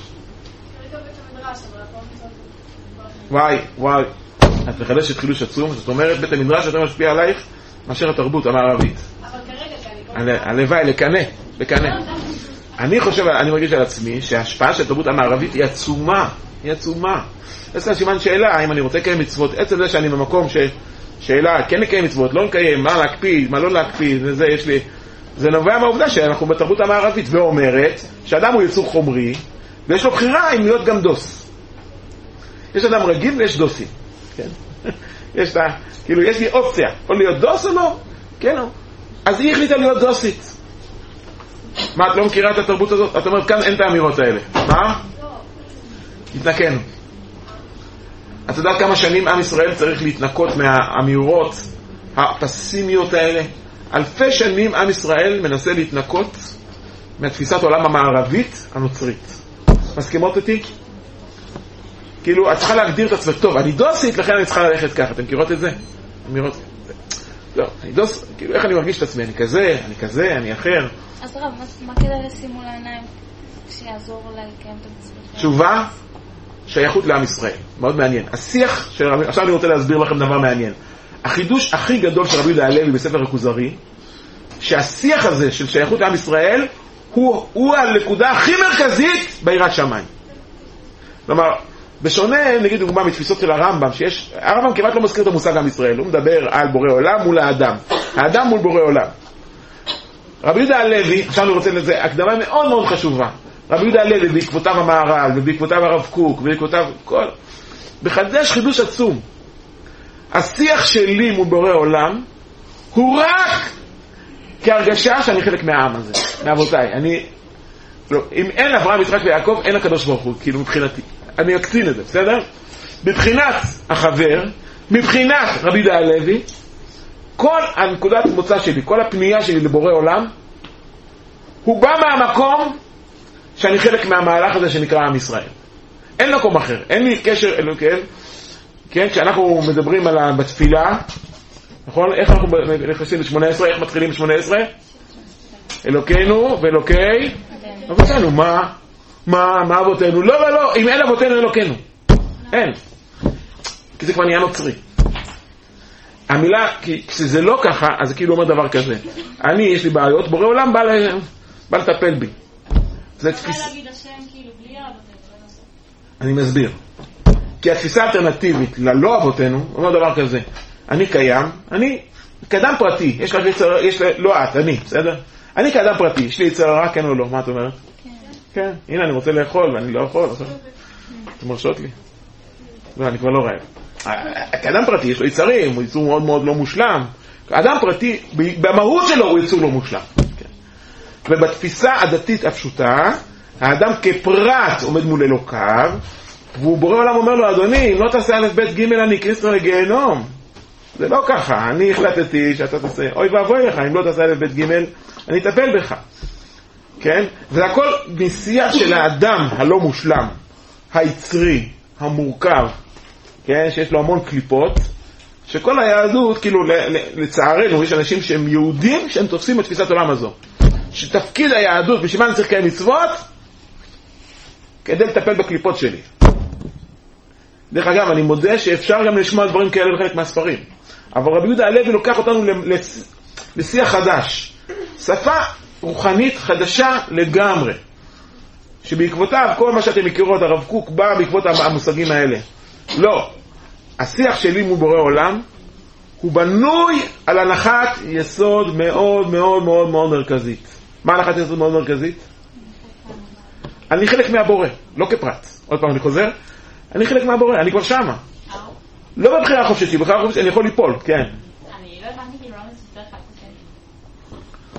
Speaker 1: וואי, את מחדשת חילוש עצום, זאת אומרת, בית המדרש יותר משפיע עלייך מאשר התרבות המערבית.
Speaker 3: אבל כרגע,
Speaker 1: הלוואי, לקנה. אני חושב, אני מרגיש על עצמי שההשפעה של התרבות המערבית היא עצומה. יש לה סימן שאלה, האם אני רוצה לקיים מצוות, עצם זה שאני במקום שאלה, כן לקיים מצוות, לא לקיים, מה להקפיד, מה לא להקפיד, וזה יש לי, זה נובע מהעובדה שאנחנו בתרבות המערבית, ואומרת שאדם הוא יצור חומרי, ויש לו בחירה אם להיות גם דוס. יש אדם רגיל ויש דוסים, כן? כאילו יש לי אופציה, או להיות דוס או לא, כן או? אז היא החליטה להיות דוסית. מה, את לא מכירה את התרבות הזאת? את אומרת, כאן אין את האמירות האלה. מה? התנקנו. את יודעת כמה שנים עם ישראל צריך להתנקות מהאמירות הפסימיות האלה? אלפי שנים עם ישראל מנסה להתנקות מהתפיסת עולם המערבית הנוצרית. מסכימות אותי? כאילו, את צריכה להגדיר את עצמך, טוב, אני דוסית, לכן אני צריכה ללכת ככה. אתם מכירות את זה? אמירות? לא, אני דוס, כאילו, איך אני מרגיש את עצמי? אני כזה, אני אחר.
Speaker 2: אז רב, מה כדאי לשים מול העיניים שיעזור לה לקיים את המצוות?
Speaker 1: תשובה, שייכות לעם ישראל. מאוד מעניין. השיח של רבי, עכשיו אני רוצה להסביר לכם דבר מעניין. החידוש הכי גדול של רבי יהודה הלוי בספר הכוזרי, שהשיח הזה של שייכות לעם ישראל, הוא הנקודה הכי מרכזית ביראת שמיים. כלומר, בשונה, נגיד דוגמה מתפיסות של הרמב"ם, הרמב"ם כמעט לא מזכיר את המושג עם ישראל, הוא מדבר על בורא עולם מול האדם. האדם מול בורא עולם. רבי יהודה הלוי, עכשיו אני רוצה לזה, הקדמה מאוד מאוד חשובה. רבי יהודה הלוי בעקבותיו המהר"ל, ובעקבותיו הרב קוק, ובעקבותיו כל... בחדש חידוש עצום. השיח שלי מול בורא עולם, הוא רק כהרגשה שאני חלק מהעם הזה, מאבותיי. לא, אם אין אברהם, יצחק ויעקב, אין הקדוש ברוך הוא, כאילו מבחינתי. אני אקצין את זה, בסדר? מבחינת החבר, מבחינת רבי יהודה הלוי, כל הנקודת מוצא שלי, כל הפנייה שלי לבורא עולם, הוא בא מהמקום שאני חלק מהמהלך הזה שנקרא עם ישראל. אין מקום אחר, אין לי קשר אלוקים, כן? כשאנחנו מדברים בתפילה, נכון? איך אנחנו נכנסים ל-18? איך מתחילים ב-18? אלוקינו ואלוקי אבותינו. מה אבותינו? לא, אם אין אבותינו אלוקינו. אין. כי זה כבר נהיה נוצרי. המילה, כשזה לא ככה, אז זה כאילו אומר דבר כזה. יש לי בעיות, בורא עולם בא לטפל בי. זה תפיסה. אני מסביר. כי התפיסה האלטרנטיבית ללא אבותינו, אומר דבר כזה. אני קיים, אני כאדם פרטי, יש לא את, אני, בסדר? אני כאדם פרטי, יש לי יצר הרע, כן או לא? מה את אומרת? כן. הנה, אני רוצה לאכול, ואני לא יכול. אתם מרשות לי? לא, אני כבר לא רעב. כאדם פרטי יש לו יצרים, הוא יצור מאוד מאוד לא מושלם. אדם פרטי, במהות שלו הוא יצור לא מושלם. ובתפיסה הדתית הפשוטה, האדם כפרט עומד מול אלוקיו, והוא בורא עולם אומר לו, אדוני, אם לא תעשה א' ב' ג' אני אכניס אותך לגיהנום. זה לא ככה, אני החלטתי שאתה תעשה, אוי ואבוי לך, אם לא תעשה א' ב' ג' אני אטפל בך. כן? זה הכל משיח של האדם הלא מושלם, היצרי, המורכב, כן? שיש לו המון קליפות, שכל היהדות, כאילו לצערנו, יש אנשים שהם יהודים שהם תופסים את תפיסת עולם הזו. שתפקיד היהדות, בשביל מה אני צריך לקיים מצוות? כדי לטפל בקליפות שלי. דרך אגב, אני מודה שאפשר גם לשמוע דברים כאלה בחלק מהספרים. אבל רבי יהודה הלוי לוקח אותנו לשיח חדש. שפה רוחנית חדשה לגמרי. שבעקבותיו, כל מה שאתם מכירות, הרב קוק בא בעקבות המושגים האלה. לא. השיח שלי מול בורא עולם, הוא בנוי על הנחת יסוד מאוד מאוד מאוד מאוד מרכזית. מה הנחת יסוד מאוד מרכזית? אני חלק מהבורא, לא כפרט. עוד פעם אני חוזר. אני חלק מהבורא, אני כבר שמה. לא בבחירה חופשית, בבחירה חופשית אני יכול ליפול, כן.
Speaker 4: אני לא הבנתי כאילו לא מספר לך על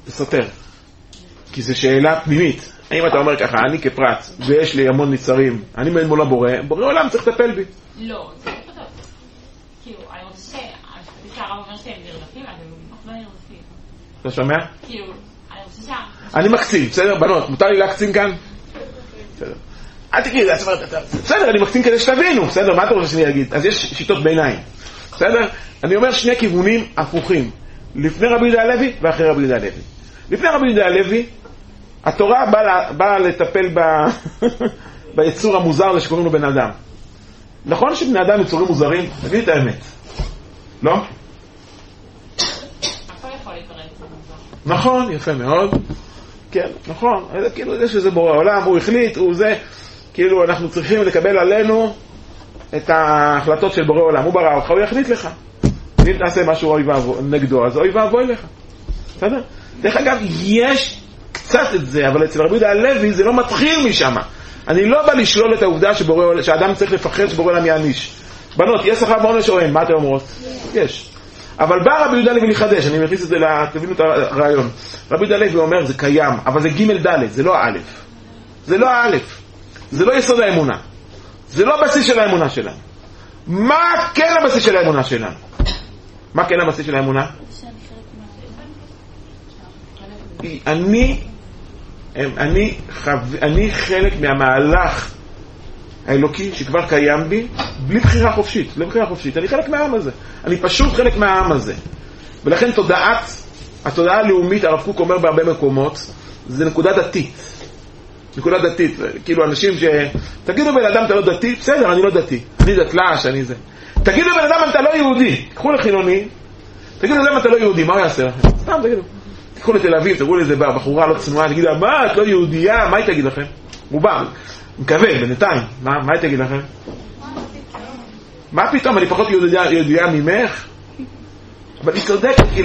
Speaker 1: זה סותר. כי זו שאלה פנימית. האם אתה אומר ככה, אני כפרט, ויש לי המון ניצרים, אני מעין מול הבורא עולם צריך לטפל בי.
Speaker 4: לא, זה לא פשוט. כאילו, אני רוצה שהרב אומר שהם נרדפים, אבל הם לא נרדפים.
Speaker 1: אתה שומע?
Speaker 4: כאילו, אני רוצה
Speaker 1: אני מקצין, בסדר? בנות, מותר לי להקצין כאן? בסדר. אל תגיד, בסדר, אני מקצין כדי שתבינו, בסדר? מה אתה רוצה שאני אגיד? אז יש שיטות ביניים, בסדר? אני אומר שני כיוונים הפוכים, לפני רבי יהודה הלוי ואחרי רבי יהודה הלוי. לפני רבי יהודה הלוי, התורה באה לטפל ביצור המוזר שקוראים לו בן אדם. נכון שבני אדם יצורים מוזרים? תגיד את האמת. לא?
Speaker 4: הכל יכול להתברר את המוזר.
Speaker 1: נכון, יפה מאוד. כן, נכון. כאילו יש איזה בורא עולם, הוא החליט, הוא זה, כאילו אנחנו צריכים לקבל עלינו את ההחלטות של בורא עולם. הוא ברא אותך, הוא יחליט לך. אם תעשה משהו נגדו, אז אוי ואבוי לך. בסדר? דרך אגב, יש קצת את זה, אבל אצל רבי יהודה הלוי זה לא מתחיל משם. אני לא בא לשלול את העובדה שאדם צריך לפחד שבורא עולם יעניש. בנות, יש שכר בעונש או אין? מה אתם אומרות? יש. אבל בא רבי יהודה הלוי לחדש, אני מכניס את זה, תבינו את הרעיון. רבי יהודה הלוי אומר, זה קיים, אבל זה ג' ד', זה לא א'. זה לא א'. זה לא יסוד האמונה. זה לא הבסיס של האמונה שלנו. מה כן הבסיס של האמונה שלנו? מה כן הבסיס של האמונה? אני חלק מהמהלך האלוקי שכבר קיים בי, בלי בחירה חופשית, לא בחירה חופשית, אני חלק מהעם הזה, אני פשוט חלק מהעם הזה, ולכן התודעה הלאומית, הרב קוק אומר בהרבה מקומות, זה נקודה דתית, כאילו אנשים תגידו בן אדם אתה לא דתי, בסדר, אני לא דתי, אני דתל"ש, אני זה, תגידו בן אדם אתה לא יהודי, קחו לחילוני, תגידו בן אדם אתה לא יהודי, מה הוא יעשה לכם? סתם תגידו, תקחו לתל אביב, תראו לאיזה בחורה לא צנועה, תגידו, מה, את לא יהודייה, מה היא תגיד לכם? רובם, מקווה, בינתיים, מה היא תגיד לכם? מה פתאום, אני פחות יהודייה ממך? אבל היא צודקת, היא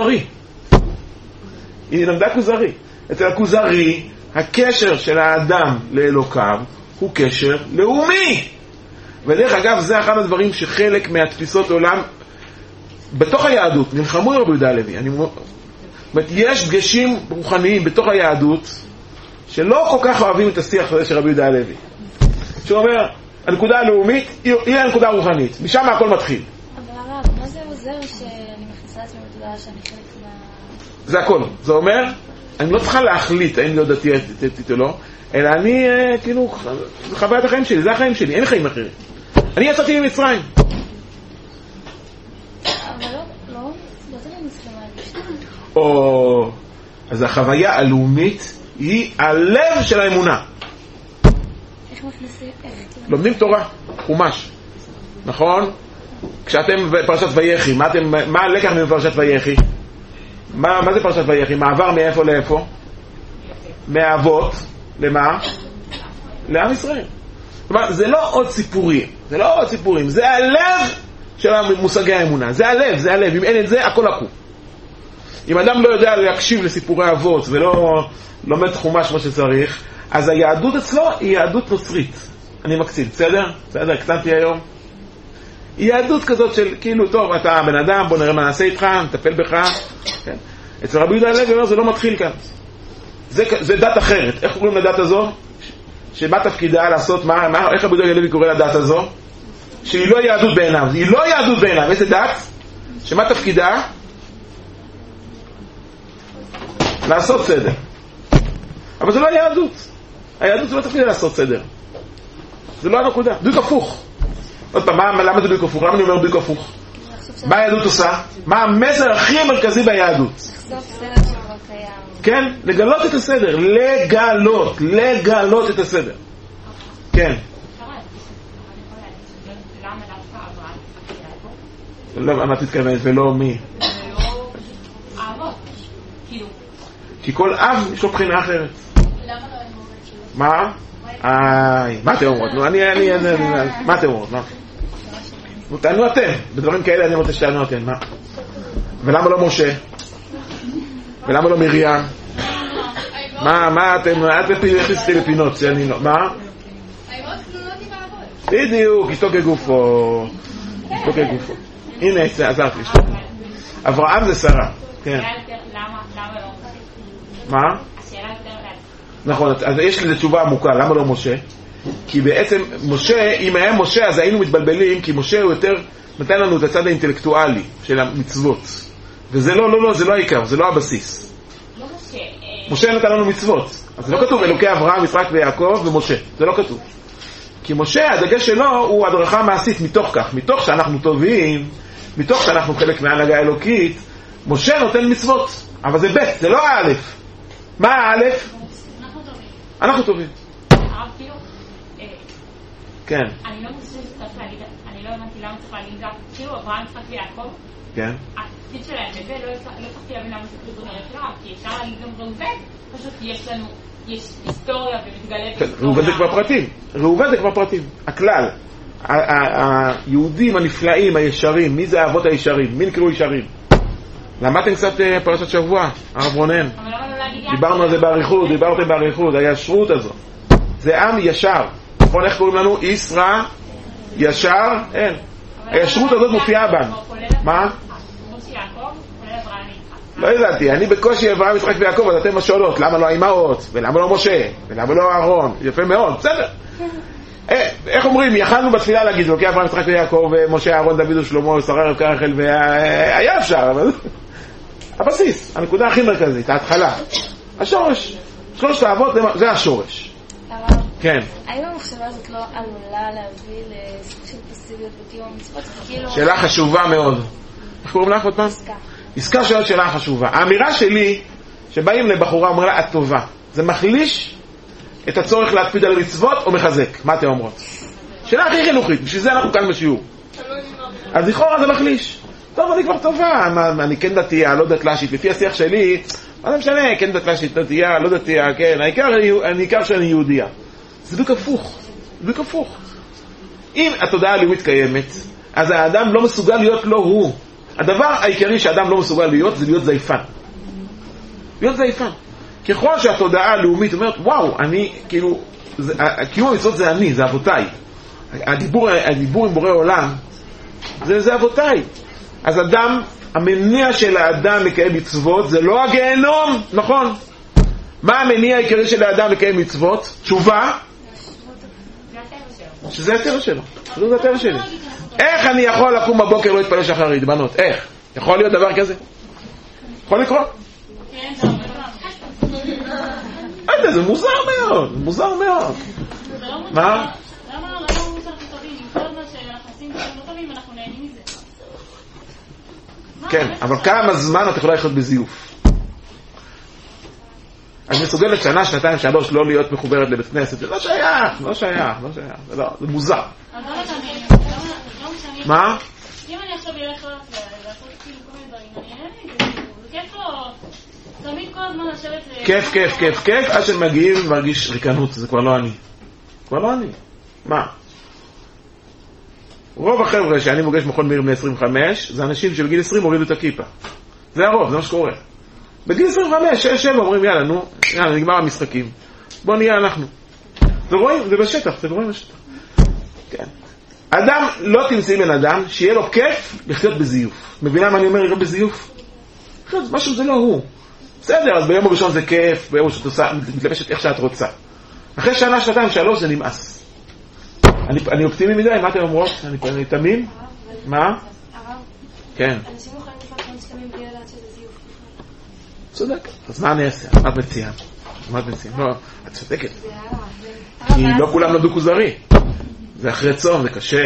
Speaker 1: למדה כוזרי. אצל הכוזרי, הקשר של האדם לאלוקיו הוא קשר לאומי. ודרך אגב, זה אחד הדברים שחלק מהתפיסות עולם בתוך היהדות, נלחמו עם רבי יהודה הלוי. יש דגשים רוחניים בתוך היהדות שלא כל כך אוהבים את השיח הזה של רבי יהודה הלוי. שהוא אומר, הנקודה הלאומית היא הנקודה הרוחנית, משם הכל מתחיל.
Speaker 2: אבל הרב, מה זה עוזר שאני מכניסה לעצמי בתודעה שאני חלק מה...
Speaker 1: זה הכל. זה אומר, אני לא צריכה להחליט האם להיות דתי או לא, אלא אני, כאילו, זה חוויית החיים שלי, זה החיים שלי, אין חיים אחרים. אני יצאתי ממצרים.
Speaker 2: אבל לא תמיד מסכימה להגיד.
Speaker 1: או, אז החוויה הלאומית היא הלב של האמונה.
Speaker 2: איך מכניסים?
Speaker 1: לומדים תורה, חומש. נכון? כשאתם בפרשת ויחי, מה הלקח מפרשת ויחי? מה זה פרשת ויחי? מעבר מאיפה לאיפה? מהאבות, למה? לעם ישראל. זאת אומרת, זה לא עוד סיפורים, זה הלב של מושגי האמונה, זה הלב, אם אין את זה, הכל לקום. אם אדם לא יודע להקשיב לסיפורי אבות ולא לומד חומש כמו שצריך, אז היהדות אצלו היא יהדות נוצרית. אני מקציב, בסדר? קטנתי היום. היא יהדות כזאת של כאילו, טוב, אתה בן אדם, בוא נראה מה נעשה איתך, נטפל בך. כן? אצל רבי יהודה הלוי אומר, זה לא מתחיל כאן. זה דת אחרת. איך קוראים לדת הזו? שמה תפקידה לעשות, איך רבי יהודה הלוי קורא לדת הזו? שהיא לא יהדות בעיניו. היא לא יהדות בעיניו. איזה דת? שמה תפקידה? לעשות סדר. אבל זה לא היהדות. היהדות זה לא תפקידה לעשות סדר. זה לא הנקודה. בדיוק הפוך. עוד פעם, למה זה בדיוק הפוך? למה אני אומר בדיוק הפוך? מה היהדות עושה? מה המסר הכי מרכזי ביהדות?
Speaker 2: לחשוף סדר שכבר קיים.
Speaker 1: כן, לגלות את הסדר. לגלות את הסדר. כן. למה מה תתכוונת ולא מי? כי כל אב יש לו בחינה אחרת. מה? מה אתם אומרות? מה אתם אומרות? תענו אתם. בדברים כאלה אני רוצה שתענו אתם. ולמה לא משה? ולמה לא מרים? מה אתם הכניסתי לפינות? מה? בדיוק, אשתו כגופו. הנה, עזרתי. אברהם זה שרה. כן.
Speaker 4: למה לא?
Speaker 1: מה?
Speaker 4: השאלה יותר לאט.
Speaker 1: נכון, אז יש לזה תשובה עמוקה, למה לא משה? כי בעצם משה, אם היה משה אז היינו מתבלבלים, כי משה הוא יותר נתן לנו את הצד האינטלקטואלי של המצוות. וזה לא, זה לא העיקר, זה לא הבסיס.
Speaker 4: לא משה.
Speaker 1: משה נתן לנו מצוות. אז זה לא כתוב אלוקי אברהם, יצחק ויעקב ומשה. זה לא כתוב. כי משה, הדגש שלו הוא הדרכה מעשית מתוך כך. מתוך שאנחנו טובים, מתוך שאנחנו חלק מההנהגה האלוקית, משה נותן מצוות. אבל זה ב', זה לא א'. מה א'?
Speaker 4: אנחנו טובים.
Speaker 1: אנחנו טובים.
Speaker 4: הרב כאילו,
Speaker 1: כן.
Speaker 4: אני לא חושבת שצריך להגיד, אני לא הבנתי למה צריך להגיד גם, כאילו אברהם, יצחק ויעקב,
Speaker 1: כן.
Speaker 4: התפקיד שלהם בזה, לא הצלחתי להבין למה זה כתוב בדרך כלל, כי אפשר להגיד גם ראובן, פשוט יש לנו, יש היסטוריה ומתגלה בהיסטוריה.
Speaker 1: ראובן זה כבר פרטים. ראובן זה כבר פרטים. הכלל, היהודים הנפלאים, הישרים, מי זה האבות הישרים? מי נקראו ישרים? למדתם קצת פרשת שבוע, הרב רונן? דיברנו על זה באריכות, דיברתם באריכות, הישרות הזו. זה עם ישר. נכון, איך קוראים לנו? ישראל, ישר, אין. הישרות הזאת מופיעה בנו. מה? לא ידעתי, אני בקושי אברהם, יצחק ויעקב, אז אתם משאלות, למה לא האימהות, ולמה לא משה, ולמה לא אהרון, יפה מאוד, בסדר. איך אומרים, יכלנו בתפילה להגיד, לוקח אברהם, יצחק ויעקב, ומשה, אהרון, דוד ושלמה, שרה, רבקה, רחל, והיה אפשר, אבל הבסיס, הנקודה הכי מרכזית, ההתחלה, השורש, שלושת האבות, זה השורש. כן.
Speaker 2: האם המחשבה הזאת לא עלולה להביא לסוג של פסיביות בקיום המצוות?
Speaker 1: שאלה חשובה מאוד. איך קוראים לך עוד פעם? עסקה שואלת שאלה חשובה. האמירה שלי, שבאים לבחורה, אומרה לה, את טובה. זה מחליש את הצורך להקפיד על מצוות או מחזק? מה אתם אומרות? שאלה הכי חינוכית, בשביל זה אנחנו כאן בשיעור. אז לכאורה זה מחליש. טוב, אני כבר טובה. אני כן דתייה, לא דתל"שית. לפי השיח שלי, מה זה משנה? כן דתל"שית, דתייה, לא דתייה, כן. העיקר שאני יהודייה. זה בדיוק הפוך. בדיוק הפוך. אם התודעה הלאומית קיימת, אז האדם לא מסוגל להיות לא הוא. הדבר העיקרי שהאדם לא מסוגל להיות זה להיות זייפן. להיות זייפן. ככל שהתודעה הלאומית אומרת, וואו, אני, כאילו, קיום המצוות זה אני, זה אבותיי. הדיבור עם בורא עולם, זה אבותיי. אז אדם, המניע של האדם לקיים מצוות, זה לא הגיהנום, נכון? מה המניע העיקרי של האדם לקיים מצוות? תשובה? שזה הטבע שלו. זה הטבע שלי. איך אני יכול לקום בבוקר לא להתפלל שחרית, בנות? איך? יכול להיות דבר כזה? יכול לקרות? זה מוזר מאוד, מוזר מאוד. מה?
Speaker 4: למה הוא צריך טובים? כל הזמן שאנחנו עושים דברים לא טובים, אנחנו נהנים מזה.
Speaker 1: כן, אבל כמה זמן את יכולה לחיות בזיוף? אני מסוגלת שנה, שנתיים, 3 לא להיות מחוברת לבית כנסת. זה לא שייך, לא שייך, לא שייך. זה מוזר. מה?
Speaker 4: אם אני עכשיו אלך לעשות כאילו כל מיני דברים, אני אהנה מזה. זה כיף לו, תמיד כל הזמן לשבת...
Speaker 1: כיף, עד שמגיעים ומרגיש ריקנות, זה כבר לא אני. כבר לא אני. מה? רוב החבר'ה שאני מוגש מכון מאיר בני 25, זה אנשים שבגיל 20 הורידו את הכיפה. זה הרוב, זה מה שקורה. בגיל 25, 6-7 אומרים יאללה, נגמר המשחקים. בוא נהיה אנחנו. זה רואים, זה בשטח, זה רואים בשטח. כן. אדם, לא תמצאי בן אדם שיהיה לו כיף לחיות בזיוף. מבינה מה אני אומר לחיות בזיוף? משהו זה לא הוא. בסדר, אז ביום הראשון זה כיף, ביום שאת עושה, מתלבשת איך שאת רוצה. אחרי שנה, שנתיים, 3 זה נמאס. אני אופטימי מדי, מה אתם אומרות? אני תמים? מה? כן.
Speaker 2: אנשים יכולים לפעמים מסתמים בלי לדעת שזה זיוף.
Speaker 1: צודק. אז מה אני אעשה? מה את מציעה? מה את מציעה? לא, את צודקת. כי לא כולם נולדו כוזרי. זה אחרי צום, זה קשה.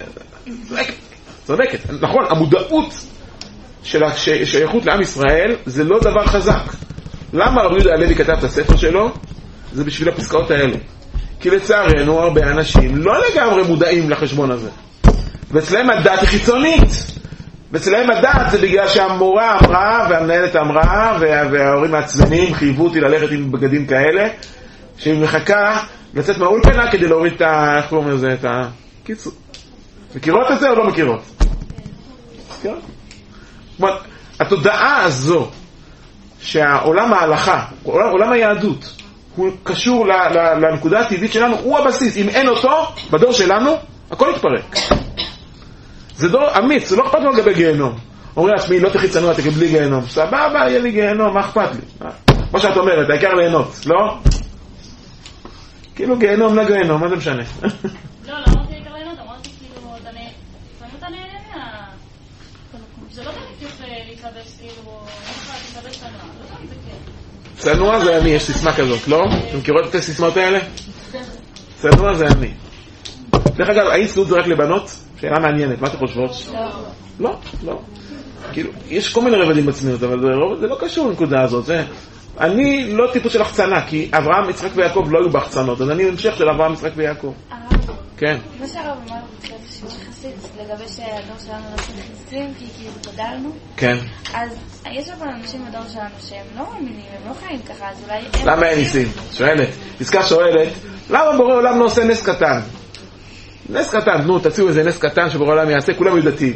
Speaker 1: צודקת. נכון, המודעות של השייכות לעם ישראל זה לא דבר חזק. למה רבי יהודה הלוי כתב את הספר שלו? זה בשביל הפסקאות האלה. כי לצערנו הרבה אנשים לא לגמרי מודעים לחשבון הזה. ואצלהם הדת היא חיצונית. ואצלהם הדת זה בגלל שהמורה אמרה והמנהלת אמרה וההורים העצבנים חייבו אותי ללכת עם בגדים כאלה שהיא מחכה לצאת מהאולפנה כדי להוריד את איך קוראים לזה, את הקיצור. מכירות את זה או לא מכירות? מכירות? כלומר, התודעה הזו שהעולם ההלכה, עולם היהדות הוא קשור לנקודה הטבעית שלנו, הוא הבסיס. אם אין אותו, בדור שלנו, הכל יתפרק. זה דור אמיץ, זה לא אכפת לו לגבי גיהנום. אומרים לעצמי, לא תחי צנוע, תקבלי גיהנום. סבבה, יהיה לי גיהנום, מה אכפת לי? מה שאת אומרת, העיקר ליהנות, לא? כאילו גיהנום, לא גיהנום, מה זה משנה?
Speaker 4: לא אמרתי העיקר ליהנות, אמרתי כאילו, אתה נהנה מה... זה לא צריך להתלבש כאילו, להתלבש צנוע,
Speaker 1: צנוע זה אני, יש סיסמה כזאת, לא? אתם מכירות את הסיסמאות האלה? צנוע זה אני. דרך אגב, האם צניעות זה רק לבנות? שאלה מעניינת, מה אתם חושבות? לא. כאילו, יש כל מיני רבדים בצניעות, אבל זה לא קשור לנקודה הזאת. אני לא טיפוס של החצנה, כי אברהם, יצחק ויעקב לא היו בהחצנות, אז אני המשך של אברהם, יצחק ויעקב. כן.
Speaker 2: מה שהרב אמר בתחילת השיעור יחסית, לגבי שהדור שלנו לא צריך חיסים, כי כאילו גדלנו.
Speaker 1: כן.
Speaker 2: אז יש אבל אנשים בדור שלנו שהם לא מאמינים, הם לא חיים ככה, אז אולי...
Speaker 1: למה אין ניסים? שואלת. פסקה שואלת, למה בורא עולם לא עושה נס קטן? נס קטן, נו, תציעו איזה נס קטן שבורא עולם יעשה, כולם יהיו דתיים.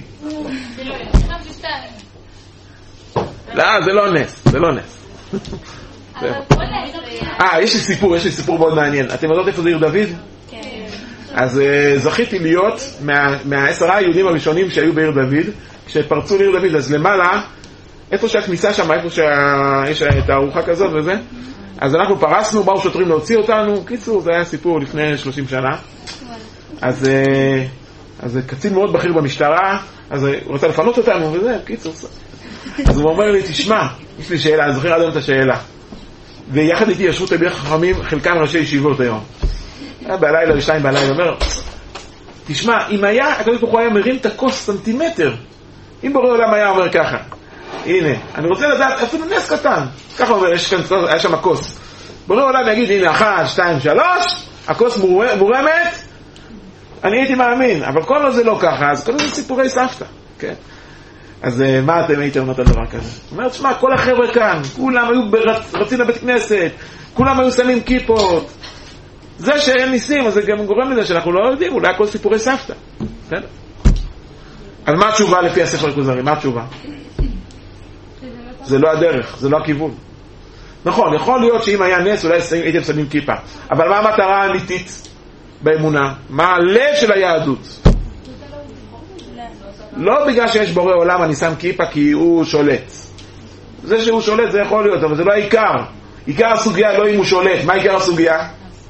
Speaker 1: לא, זה לא נס. יש לי סיפור מאוד מעניין. אתם יודעות איפה זה עיר דוד?
Speaker 2: כן.
Speaker 1: אז זכיתי להיות מה10 היהודים הראשונים שהיו בעיר דוד, כשפרצו לעיר דוד, אז למעלה, איפה שהכניסה שם, איפה שיש את הארוחה כזאת וזה, אז אנחנו פרסנו, באו שוטרים להוציא אותנו, קיצור, זה היה סיפור לפני 30 שנה. אז קצין מאוד בכיר במשטרה, אז הוא רצה לפנות אותנו וזה, קיצור. אז הוא אומר לי, תשמע, יש לי שאלה, אני זוכר עד היום את השאלה. ויחד איתי ישבו תלמידי חכמים, חלקם ראשי ישיבות היום. בלילה, 2 בלילה, אומר, תשמע, אם היה, הקדוש ברוך הוא היה מרים את הכוס סנטימטר, אם בורא עולם היה אומר ככה, הנה, אני רוצה לדעת, אפילו נס קטן, ככה אומר, היה שם הכוס. בורא עולם יגיד, הנה, 1, 2, 3, הכוס מורמת, אני הייתי מאמין, אבל כל זה לא ככה, אז כל זה סיפורי סבתא, כן? אז מה אתם הייתם אומרת על דבר כזה? הוא אומר, תשמע, כל החבר'ה כאן, כולם היו רצים לבית כנסת, כולם היו שמים כיפות. זה שאין ניסים, אז זה גם גורם לזה שאנחנו לא יודעים, אולי הכל סיפורי סבתא. בסדר? על מה התשובה לפי הספר הכוזרי? מה התשובה? זה לא הדרך, זה לא הכיוון. נכון, יכול להיות שאם היה נס, אולי הייתם שמים כיפה. אבל מה המטרה האמיתית באמונה? מה הלב של היהדות? לא בגלל שיש בורא עולם אני שם כיפה כי הוא שולט. זה שהוא שולט זה יכול להיות, אבל זה לא העיקר. עיקר הסוגיה לא אם הוא שולט. מה עיקר הסוגיה?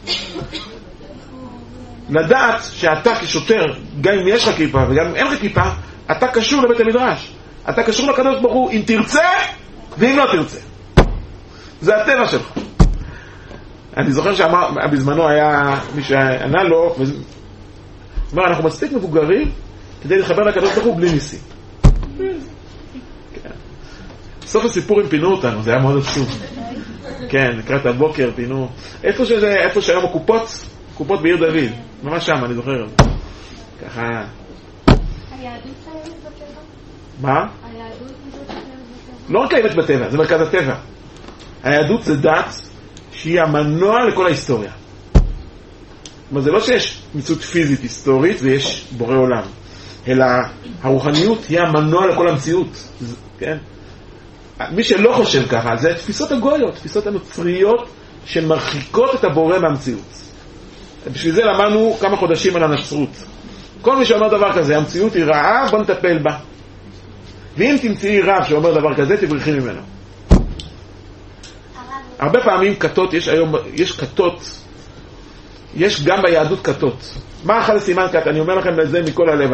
Speaker 1: לדעת שאתה כשוטר, גם אם יש לך כיפה וגם אם אין לך כיפה, אתה קשור לבית המדרש. אתה קשור לקדוש ברוך הוא אם תרצה ואם לא תרצה. זה הטבע שלך. אני זוכר שבזמנו היה מי שענה לו, אומר, אנחנו מספיק מבוגרים כדי לחבר לקדוש ברוך הוא בלי ניסים. סוף הסיפור הם פינו אותנו, זה היה מאוד עצוב. כן, לקראת הבוקר פינו. איפה שהיום הקופות? קופות בעיר דוד. ממש שם, אני זוכר. ככה.
Speaker 3: היהדות קיימת בטבע?
Speaker 1: מה?
Speaker 3: היהדות בטבע?
Speaker 1: לא רק קיימת בטבע, זה מרכז הטבע. היהדות זה דת שהיא המנוע לכל ההיסטוריה. זאת אומרת, זה לא שיש מציאות פיזית היסטורית ויש בורא עולם. אלא הרוחניות היא המנוע לכל המציאות, כן? מי שלא חושב ככה, זה תפיסות הגויות, תפיסות הנוצריות שמרחיקות את הבורא מהמציאות. בשביל זה למדנו כמה חודשים על הנצרות. כל מי שאומר דבר כזה, המציאות היא רעה, בוא נטפל בה. ואם תמצאי רב שאומר דבר כזה, תברכי ממנו. הרבה פעמים כתות, יש כתות, יש גם ביהדות כתות. מה אחד הסימן כת? אני אומר לכם את זה מכל הלב.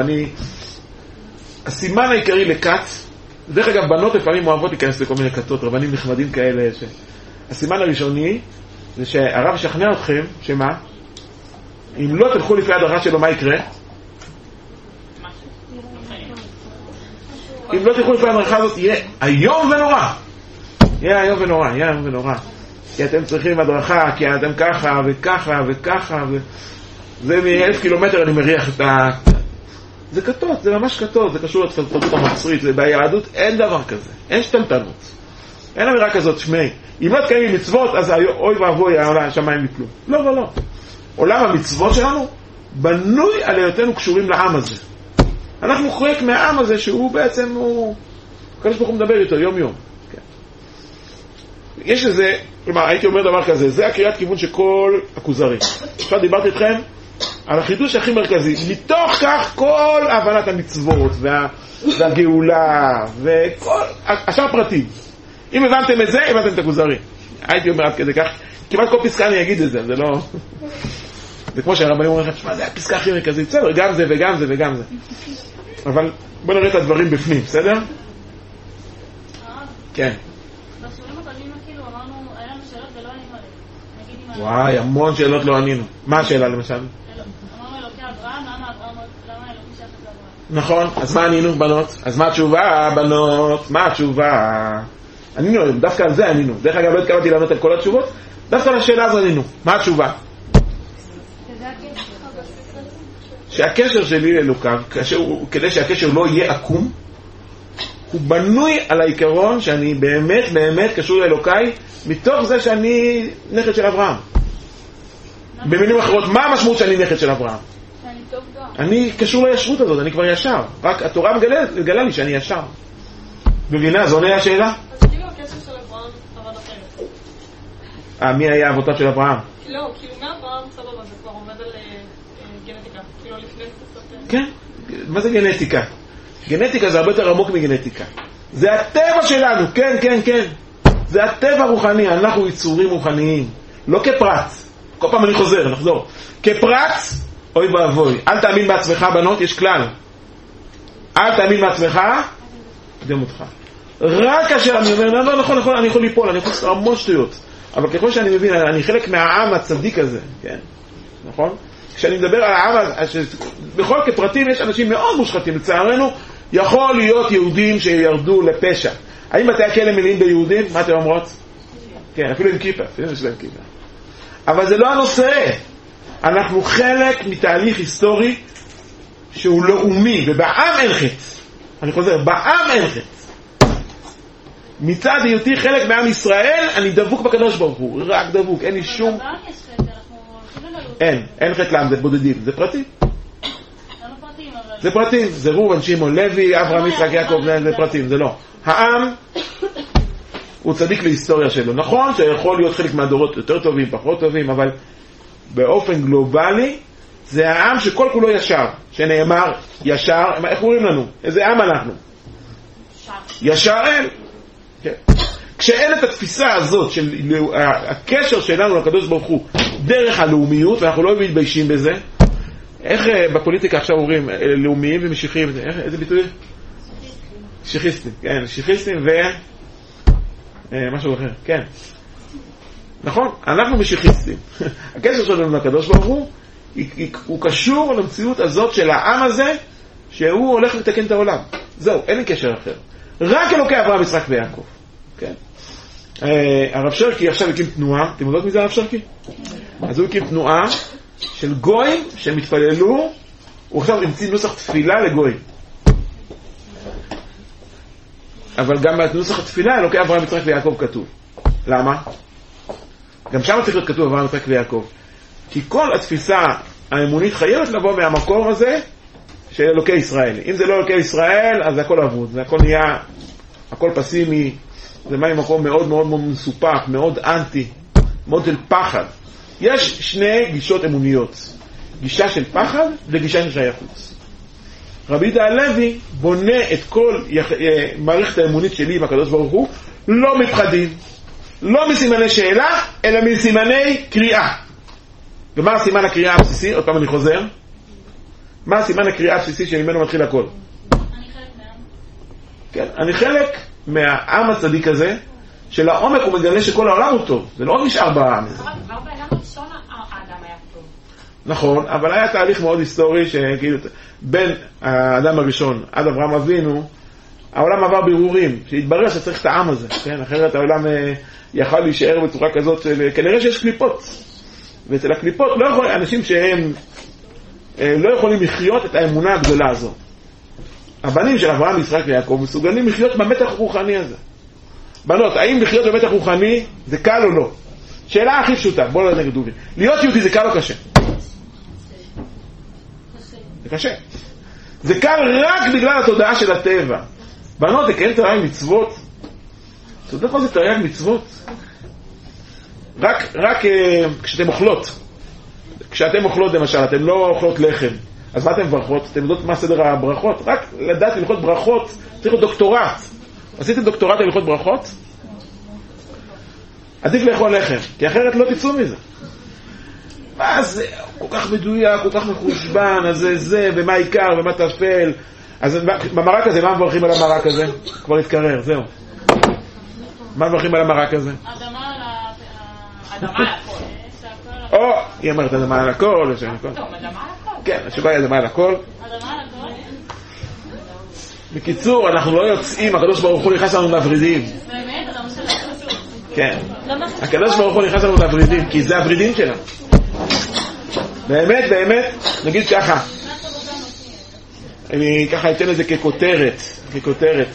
Speaker 1: הסימן העיקרי לכת, דרך אגב, בנות לפעמים אוהבות להיכנס לכל מיני כתות, רבנים נחמדים כאלה. הסימן הראשוני זה שהרב ישכנע אתכם, שמה? אם לא תלכו לפי הדרכה שלו, מה יקרה? אם לא תלכו לפי הדרכה הזאת, יהיה איום ונורא. יהיה איום ונורא. כי אתם צריכים הדרכה, כי אתם ככה וככה וככה זה מ1,000 קילומטר אני מריח את זה כתות, זה ממש כתות, זה קשור לתרבות המצרית, זה ביהדות, אין דבר כזה, אין שתלטנות, אין אמירה כזאת, שמי, אם לא תקיימים מצוות, אז אוי ואבוי, השמיים יפלו. לא. עולם המצוות שלנו בנוי על היותנו קשורים לעם הזה. אנחנו חלק מהעם הזה שהוא בעצם, הקדוש ברוך הוא מדבר איתו יום. כן. יש לזה, כלומר, הייתי אומר דבר כזה, זה הקריאת כיוון של כל הכוזרים. עכשיו דיברתי איתכם על החידוש הכי מרכזי. מתוך כך כל הבנת המצוות והגאולה וכל השאר פרטים. אם הבנתם את זה, הבנתם את הכוזרים. הייתי אומר עד כדי כך, כמעט כל פסקה אני אגיד את זה, זה לא... זה כמו שהרבנים אומרים לך, תשמע, זה הפסקה הכי מרכזית, בסדר, גם זה וגם זה וגם זה. אבל בוא נראה את הדברים בפנים, בסדר? כן.
Speaker 4: בשיעורים הקודמים כאילו אמרנו, היה לנו שאלות ולא ענינו עליהם.
Speaker 1: וואי, המון שאלות לא ענינו. מה השאלה למשל?
Speaker 4: אמרנו אלוקי אברהם, למה אלוקים שייך לאברהם?
Speaker 1: נכון, אז מה ענינו בנות? אז מה התשובה בנות? מה התשובה? ענינו היום, דווקא על זה ענינו. דרך אגב, לא התכוונתי לענות על כל התשובות, דווקא על השאלה הזו ענינו. מה התשובה? שהקשר שלי לאלוקיו, כדי שהקשר לא יהיה עקום, הוא בנוי על העיקרון שאני באמת באמת קשור לאלוקיי, מתוך זה שאני נכד של אברהם. במילים אחרות, מה המשמעות שאני נכד של אברהם?
Speaker 3: שאני טוב גם.
Speaker 1: אני קשור לישרות הזאת, אני כבר ישר. רק התורה מגלה לי שאני ישר. בבינה, זו עונה השאלה?
Speaker 3: אז כאילו הקשר של אברהם עבד אחרת.
Speaker 1: מי היה אבותיו של אברהם?
Speaker 3: לא, כאילו מאברהם סבבה, זה כבר עומד על גנטיקה. כאילו לפני קצת...
Speaker 1: כן, מה זה גנטיקה? גנטיקה זה הרבה יותר עמוק מגנטיקה. זה הטבע שלנו, כן, כן, כן. זה הטבע הרוחני, אנחנו יצורים רוחניים. לא כפרט. כל פעם אני חוזר, נחזור. כפרט, אוי ואבוי. אל תאמין בעצמך, בנות, יש כלל. אל תאמין בעצמך, קדם אותך. רק כאשר אני אומר, לא, נכון, אני יכול ליפול, אני יכול לעשות המון שטויות. אבל ככל שאני מבין, אני חלק מהעם הצדיק הזה, כן? נכון? כשאני מדבר על העם, בכל כפרטים יש אנשים מאוד מושחתים, לצערנו, יכול להיות יהודים שירדו לפשע. האם בתי הכלא מלאים ביהודים? מה אתם אומרות? כן, אפילו עם כיפה, אפילו יש להם כיפה. אבל זה לא הנושא. אנחנו חלק מתהליך היסטורי שהוא לאומי, ובעם אין חטא. אני חוזר, בעם אין חטא. מצד היותי חלק מעם ישראל, אני דבוק בקדוש ברוך הוא, רק דבוק, אין לי שום... אין חטא לעם, זה בודדים, זה פרטים. זה פרטים, זה ראובן, שמעון, לוי, אברהם, יצחק, יעקב, זה פרטים, זה לא. העם הוא צדיק להיסטוריה שלו. נכון שיכול להיות חלק מהדורות יותר טובים, פחות טובים, אבל באופן גלובלי זה העם שכל כולו ישר, שנאמר ישר, איך קוראים לנו? איזה עם אנחנו? ישר אל. כן. כשאין את התפיסה הזאת של הקשר שלנו לקדוש ברוך הוא דרך הלאומיות, ואנחנו לא מתביישים בזה, איך בפוליטיקה עכשיו אומרים לאומיים ומשיחיים, איזה ביטוי? משיחיסטים, כן, משיחיסטים משהו אחר, כן. נכון, אנחנו משיחיסטים. הקשר שלנו לקדוש ברוך הוא קשור למציאות הזאת של העם הזה, שהוא הולך לתקן את העולם. זהו, אין לי קשר אחר. רק אלוקי אברהם, יצחק ויעקב. כן. הרב שרקי עכשיו הקים תנועה, אתם יודעות מי זה הרב שרקי? אז הוא הקים תנועה של גויים שמתפללו, הוא עכשיו המציא נוסח תפילה לגויים. אבל גם בנוסח התפילה אלוקי אברהם, יצחק ויעקב כתוב. למה? גם שם צריך להיות כתוב אברהם, יצחק ויעקב. כי כל התפיסה האמונית חייבת לבוא מהמקום הזה של אלוקי ישראל. אם זה לא אלוקי ישראל, אז זה הכל אבוד, זה הכל נהיה, הכל פסימי, זה מקום מאוד מאוד מסופק, מאוד אנטי, מאוד של פחד. יש שני גישות אמוניות, גישה של פחד וגישה של שייכות. רבי יהודה הלוי בונה את כל מערכת האמונית שלי עם הקדוש ברוך הוא, לא מפחדים, לא מסימני שאלה, אלא מסימני קריאה. ומה הסימן הקריאה הבסיסי? עוד פעם אני חוזר. מה הסימן הקריאה הבסיסי שממנו מתחיל הכל?
Speaker 4: אני חלק מהעם.
Speaker 1: כן, אני חלק מהעם הצדיק הזה, שלעומק הוא מגלה שכל העולם הוא טוב. זה לא נשאר בעם.
Speaker 5: אבל כבר בעולם הראשון האדם היה טוב.
Speaker 1: נכון, אבל היה תהליך מאוד היסטורי שכאילו בין האדם הראשון עד אברהם אבינו, העולם עבר בירורים, שהתברר שצריך את העם הזה, כן? אחרת העולם יכל להישאר בצורה כזאת, כנראה שיש קליפות. ואצל הקליפות לא יכול, אנשים שהם לא יכולים לחיות את האמונה הגדולה הזו. הבנים של אברהם, יצחק ויעקב מסוגלים לחיות במתח הרוחני הזה. בנות, האם לחיות במתח רוחני זה קל או לא? שאלה הכי פשוטה, בואו לא נגדו לי. להיות יהודי זה קל או קשה? זה קשה. זה קל רק בגלל התודעה של הטבע. בנות, זה כן תרי"ג מצוות. אתה יודע מה זה תרי"ג מצוות? רק כשאתם אוכלות. כשאתם אוכלות למשל, אתם לא אוכלות לחם. אז מה אתם מברכות? אתם יודעות מה סדר הברכות? רק לדעת ללכות ברכות, צריך להיות דוקטורט. עשיתם דוקטורט ללכות ברכות? עדיף לאכול לחם, כי אחרת לא תצאו מזה. מה זה כל כך מדויק, כל כך מחושבן, אז זה, ומה העיקר, ומה תפל. אז במרק הזה, מה מברכים על המרק הזה? כבר התקרר, זהו. מה מברכים על המרק הזה?
Speaker 4: אדמה על הכל.
Speaker 1: או, היא אמרת אדמה על הכל,
Speaker 5: טוב, אדמה על הכל.
Speaker 1: כן, התשובה היא אדמה על הכל.
Speaker 4: אדמה על הכל?
Speaker 1: בקיצור, אנחנו לא יוצאים, הקדוש ברוך הוא נכנס לנו לוורידים.
Speaker 4: באמת? אתה עושה לך חשוב.
Speaker 1: כן. הקדוש ברוך הוא נכנס לנו לוורידים, כי זה הוורידים שלנו. באמת, נגיד ככה. אני ככה אתן לזה ככותרת.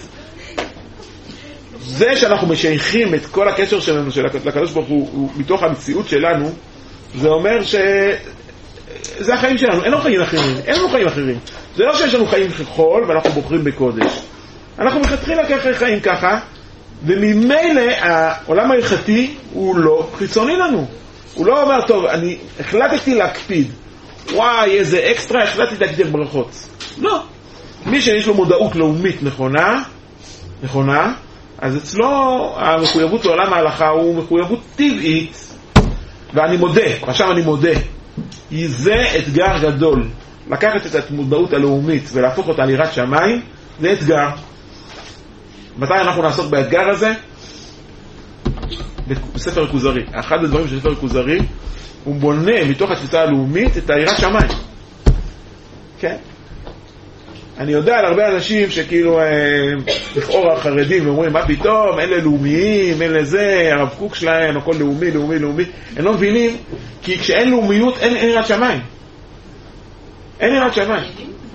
Speaker 1: זה שאנחנו משייכים את כל הקשר שלנו לקדוש ברוך הוא מתוך המציאות שלנו, זה אומר שזה החיים שלנו, אין לנו חיים אחרים. זה לא שיש לנו חיים חול ואנחנו בוחרים בקודש. אנחנו מלכתחילה ככה חיים ככה, וממילא העולם ההלכתי הוא לא חיצוני לנו. הוא לא אומר, טוב, אני החלטתי להקפיד. וואי, איזה אקסטרה, החלטתי להקדיש ברכות. לא. מי שיש לו מודעות לאומית נכונה, אז אצלו המחויבות לעולם ההלכה הוא מחויבות טבעית, ואני מודה. זה אתגר גדול. לקחת את המודעות הלאומית ולהפוך אותה ליראת שמיים, זה אתגר. מתי אנחנו נעסוק באתגר הזה? בספר כוזרי. אחד הדברים של ספר כוזרי, הוא בונה מתוך התפיסה הלאומית את היראת שמיים. כן? אני יודע על הרבה אנשים שכאילו לכאורה חרדים ואומרים, מה פתאום, אלה לאומיים, אלה זה, הרב קוק שלהם, הכל לאומי. הם לא מבינים, כי כשאין לאומיות, אין יראת שמיים. אין יראת שמיים.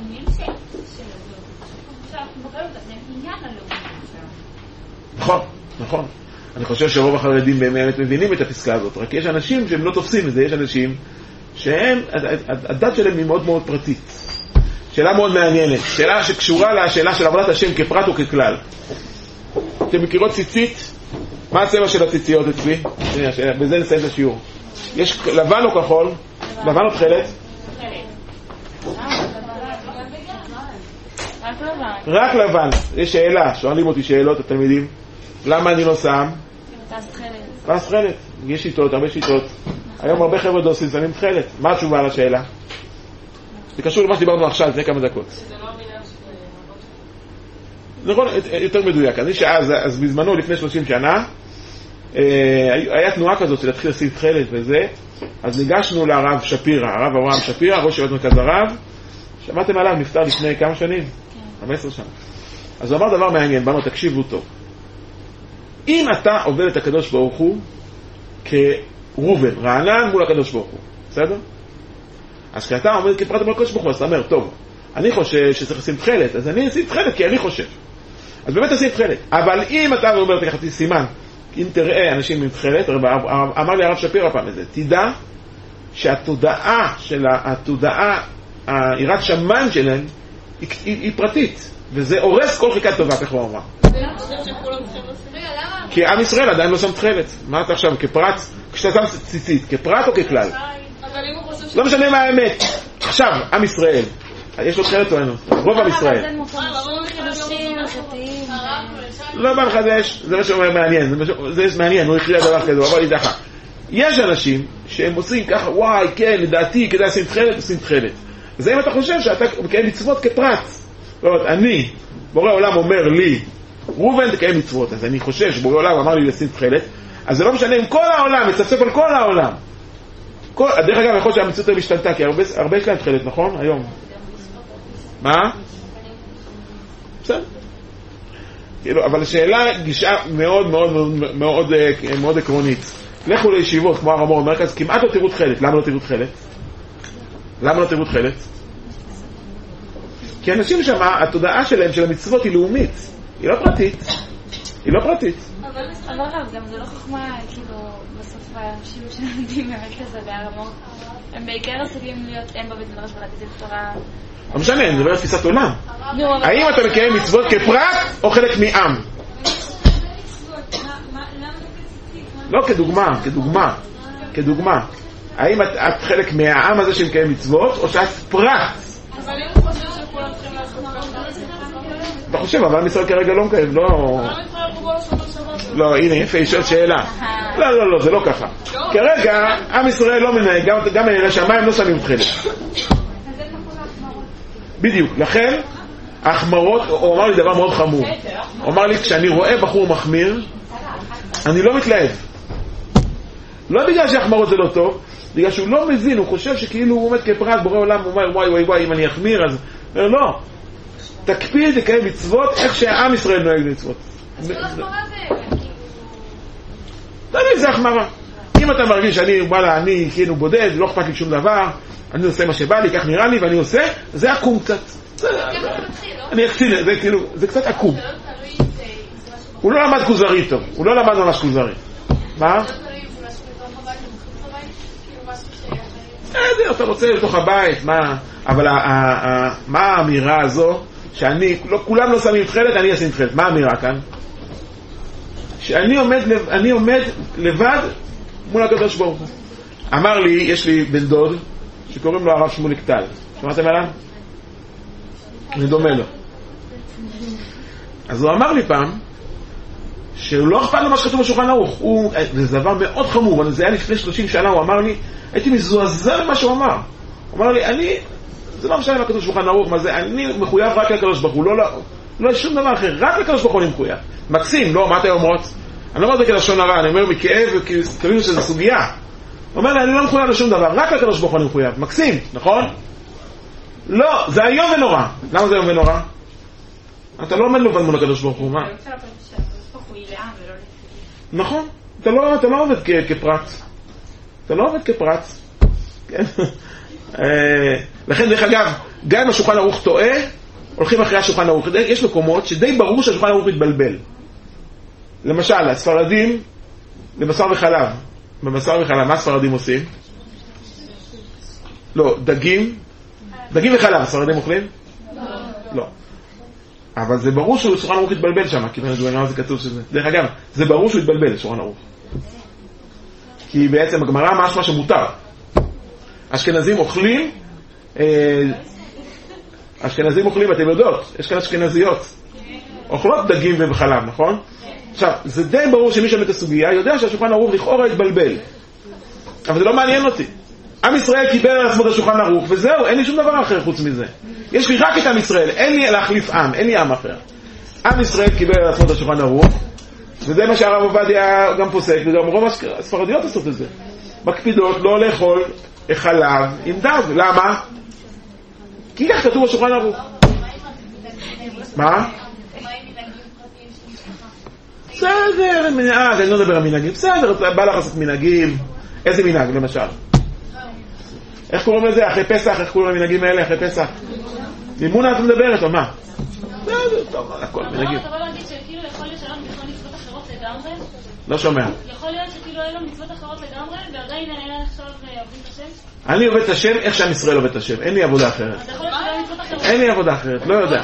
Speaker 1: נכון. אני חושב שרוב החרדים באמת מבינים את הפסקה הזאת, רק יש אנשים שהם לא תופסים את זה, יש אנשים שהם, הדת שלהם היא מאוד מאוד פרטית. שאלה מאוד מעניינת, שאלה שקשורה לשאלה של עבודת השם כפרט או ככלל. אתם מכירות ציצית? מה הצבע של הציציות אצלי? בזה נסיים את השיעור. יש לבן או כחול? לבן או תכלת? רק לבן. יש שאלה, שואלים אותי שאלות התלמידים, למה אני לא שם? תכלת. יש שיטות, הרבה שיטות. היום הרבה חבר'ה דוסים שמים תכלת. מה התשובה על השאלה? זה קשור למה שדיברנו עכשיו, לפני כמה דקות.
Speaker 5: שזה לא מילה
Speaker 1: נכון, יותר מדויק. אני אז בזמנו, לפני 30 שנה, היה תנועה כזאת של להתחיל לשים תכלת וזה, אז ניגשנו לרב שפירא, הרב אברהם שפירא, ראש ישיבת מרכז הרב, שמעתם עליו, נפטר לפני כמה שנים? 15 שנה. אז הוא אמר דבר מעניין, בנו, תקשיבו טוב. אם אתה עובד את הקדוש ברוך הוא כרובן, רענן מול הקדוש ברוך הוא, בסדר? אז כשאתה עומד כפרט מול הקדוש ברוך הוא, אז אתה אומר, טוב, אני חושב שצריך לשים תכלת, אז אני אשים תכלת כי אני חושב. אז באמת תשים תכלת. אבל אם אתה אומר, תקחתי סימן, אם תראה אנשים עם תכלת, אמר לי הרב שפירא פעם איזה, תדע שהתודעה היראת שמיים שלהם, היא פרטית, וזה הורס כל חיקת טובה, כך הוא אמר. כי עם ישראל עדיין לא שם תכלת. מה אתה עכשיו, כפרט, כשאתה שם ציצית, כפרט או ככלל? לא משנה מה האמת. עכשיו, עם ישראל, יש לו תכלת או אין לו? רוב עם ישראל. לא בא לחדש, זה מה שאומר מעניין, זה מעניין, הוא הכריע דבר כזה, הוא אמר לי ככה. יש אנשים שהם עושים ככה, וואי, כן, לדעתי, כדאי לשים תכלת, עושים תכלת. זה אם אתה חושב שאתה מקיים מצוות כפרט. זאת אומרת, אני, בורא עולם אומר לי, ראובן תקיים מצוות, אז אני חושב שבורא עולם אמר לי לשים תכלת, אז זה לא משנה אם כל העולם, מצפצף על כל העולם. דרך אגב, יכול שהמציאות משתנתה, כי הרבה יש להם תכלת, נכון? היום. מה? בסדר. אבל השאלה גישה מאוד מאוד מאוד מאוד עקרונית. לכו לישיבות, כמו הרמור המרכז, כמעט לא תראו תכלת. למה לא תראו תכלת? למה לא תראו תכלת? כי אנשים שם, התודעה שלהם, של המצוות, היא לאומית. היא לא פרטית.
Speaker 2: אבל גם זה לא חוכמה, כאילו, בסוף האנשים שלומדים באמת כזה בהרמות, הם בעיקר עסוקים להיות הם בבית מדרש ולהגיד את תורה.
Speaker 1: לא משנה, אני מדבר על תפיסת עולם. האם אתה מקיים מצוות כפרט או חלק מעם? לא, כדוגמה. האם את חלק מהעם הזה שמקיים מצוות או שאת פרט?
Speaker 3: אבל אם הוא חושב שכולם צריכים לעשות
Speaker 1: אתה חושב, אבל ישראל כרגע לא מקיים, לא... לא, הנה, יפה, יש עוד שאלה. לא, זה לא ככה. כרגע, עם ישראל לא מנהג, גם מענייני השמיים לא שמים תכלת. בדיוק, לכן, ההחמרות, הוא אמר לי דבר מאוד חמור. הוא אמר לי, כשאני רואה בחור מחמיר, אני לא מתלהב. לא בגלל שההחמרות זה לא טוב, בגלל שהוא לא מבין, הוא חושב שכאילו הוא עומד כפרט, בורא עולם, הוא אומר, וואי, אם אני אחמיר, אז... לא. תקפיד לקיים מצוות איך שהעם ישראל נוהג מצוות. תמיד זה החמרה. אם אתה מרגיש שאני כאילו בודד, לא אכפת לי שום דבר, אני עושה מה שבא לי, כך נראה לי, ואני עושה, זה עקום קצת. אני אקצין, זה כאילו, זה קצת עקום. הוא לא למד כוזרי טוב, הוא לא למד ממש כוזרי. מה? אתה רוצה לתוך הבית, מה? אבל מה האמירה הזו שאני, כולם לא שמים תכלת, אני אשים תכלת. מה האמירה כאן? שאני עומד לבד מול הקדוש ברוך הוא. אמר לי, יש לי בן דוד שקוראים לו הרב שמוליק טל. שמעתם עליו? אני דומה לו. אז הוא אמר לי פעם שהוא לא אכפת לו מה שכתוב בשולחן ערוך. זה דבר מאוד חמור, זה היה לפני 30 שנה, הוא אמר לי, הייתי מזועזע ממה שהוא אמר. הוא אמר לי, זה לא משנה מה כתוב בשולחן ערוך, מה זה, אני מחויב רק לקדוש ברוך הוא, לא שום דבר אחר, רק לקדוש ברוך הוא אני מחויב. מקסים, לא, מה אתה אומרות? אני לא אומר את זה כלשון הרע, אני אומר מכאב, כי תבינו שזה סוגיה. הוא אומר לי, אני לא מחויב לשום דבר, רק לקדוש ברוך הוא אני מחויב. מקסים, נכון? לא, זה איום ונורא. למה זה איום ונורא? אתה לא עומד לבד מול הקדוש ברוך הוא, מה? נכון, אתה לא עובד כפרט. אתה לא עובד כפרט. כן? לכן דרך אגב, גם אם השולחן ערוך טועה, הולכים אחרי השולחן ערוך. יש מקומות שדי ברור שהשולחן ערוך מתבלבל. למשל, הספרדים לבשר וחלב. בבשר וחלב, מה הספרדים עושים? לא, דגים וחלב, הספרדים אוכלים? לא. אבל זה ברור שהשולחן ערוך התבלבל שם, כי זה כתוב שזה. דרך אגב, זה ברור שהוא התבלבל, השולחן ערוך. כי בעצם הגמרא משמע שמותר. אשכנזים אוכלים, אתם יודעות, יש כאן אשכנזיות, אוכלות דגים וחלב, נכון? עכשיו, זה די ברור שמי שם את הסוגיה יודע שהשולחן ערוך לכאורה התבלבל. אבל זה לא מעניין אותי. עם ישראל קיבל על עצמו את השולחן ערוך, וזהו, אין לי שום דבר אחר חוץ מזה. יש לי רק את עם ישראל, אין לי להחליף עם, אין לי עם אחר. עם ישראל קיבל על עצמו את השולחן ערוך, וזה מה שהרב עובדיה גם פוסק, וגם רוב הספרדיות עושות את זה. מקפידות לא לאכול חלב עם דג. למה? כי כך כתוב בשולחן ערוך. מה? בסדר, אני לא מדבר על מנהגים. בסדר, בא לך לעשות מנהגים. איזה מנהג למשל? איך קוראים לזה? אחרי פסח, איך קוראים למנהגים האלה אחרי פסח? לימונה את מדברת או מה? בסדר, טוב, הכל מנהגים.
Speaker 4: אתה בא להגיד שכאילו יכול להיות שאין לנו בכלל מצוות אחרות לגמרי?
Speaker 1: לא שומע.
Speaker 4: יכול להיות שכאילו אין לנו מצוות אחרות לגמרי, ועדיין אין עכשיו עובדים את השם?
Speaker 1: אני עובד את השם איך שעם ישראל עובד את השם, אין לי עבודה אחרת.
Speaker 4: אז יכול להיות שאין מצוות אחרות?
Speaker 1: אין לי עבודה אחרת, לא יודע.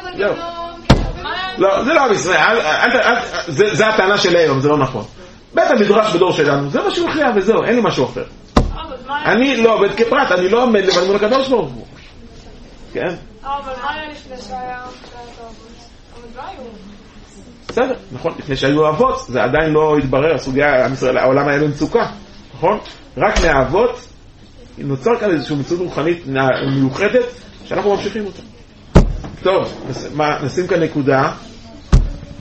Speaker 1: לא, זה לא עם ישראל, זה הטענה של היום, זה לא נכון. בית המדרש בדור שלנו, זה מה שהוא חייב וזהו, אין לי משהו אחר. אני לא עובד כפרט, אני לא עומד לבד מול הקדוש ברוך הוא. כן?
Speaker 3: אבל מה היה לפני שהיה
Speaker 1: בסדר, נכון, לפני שהיו אבות, זה עדיין לא התברר, הסוגיה, העולם היה במצוקה, נכון? רק מהאבות נוצר כאן איזושהי מציאות רוחנית מיוחדת שאנחנו ממשיכים אותה. טוב, נשים כאן נקודה.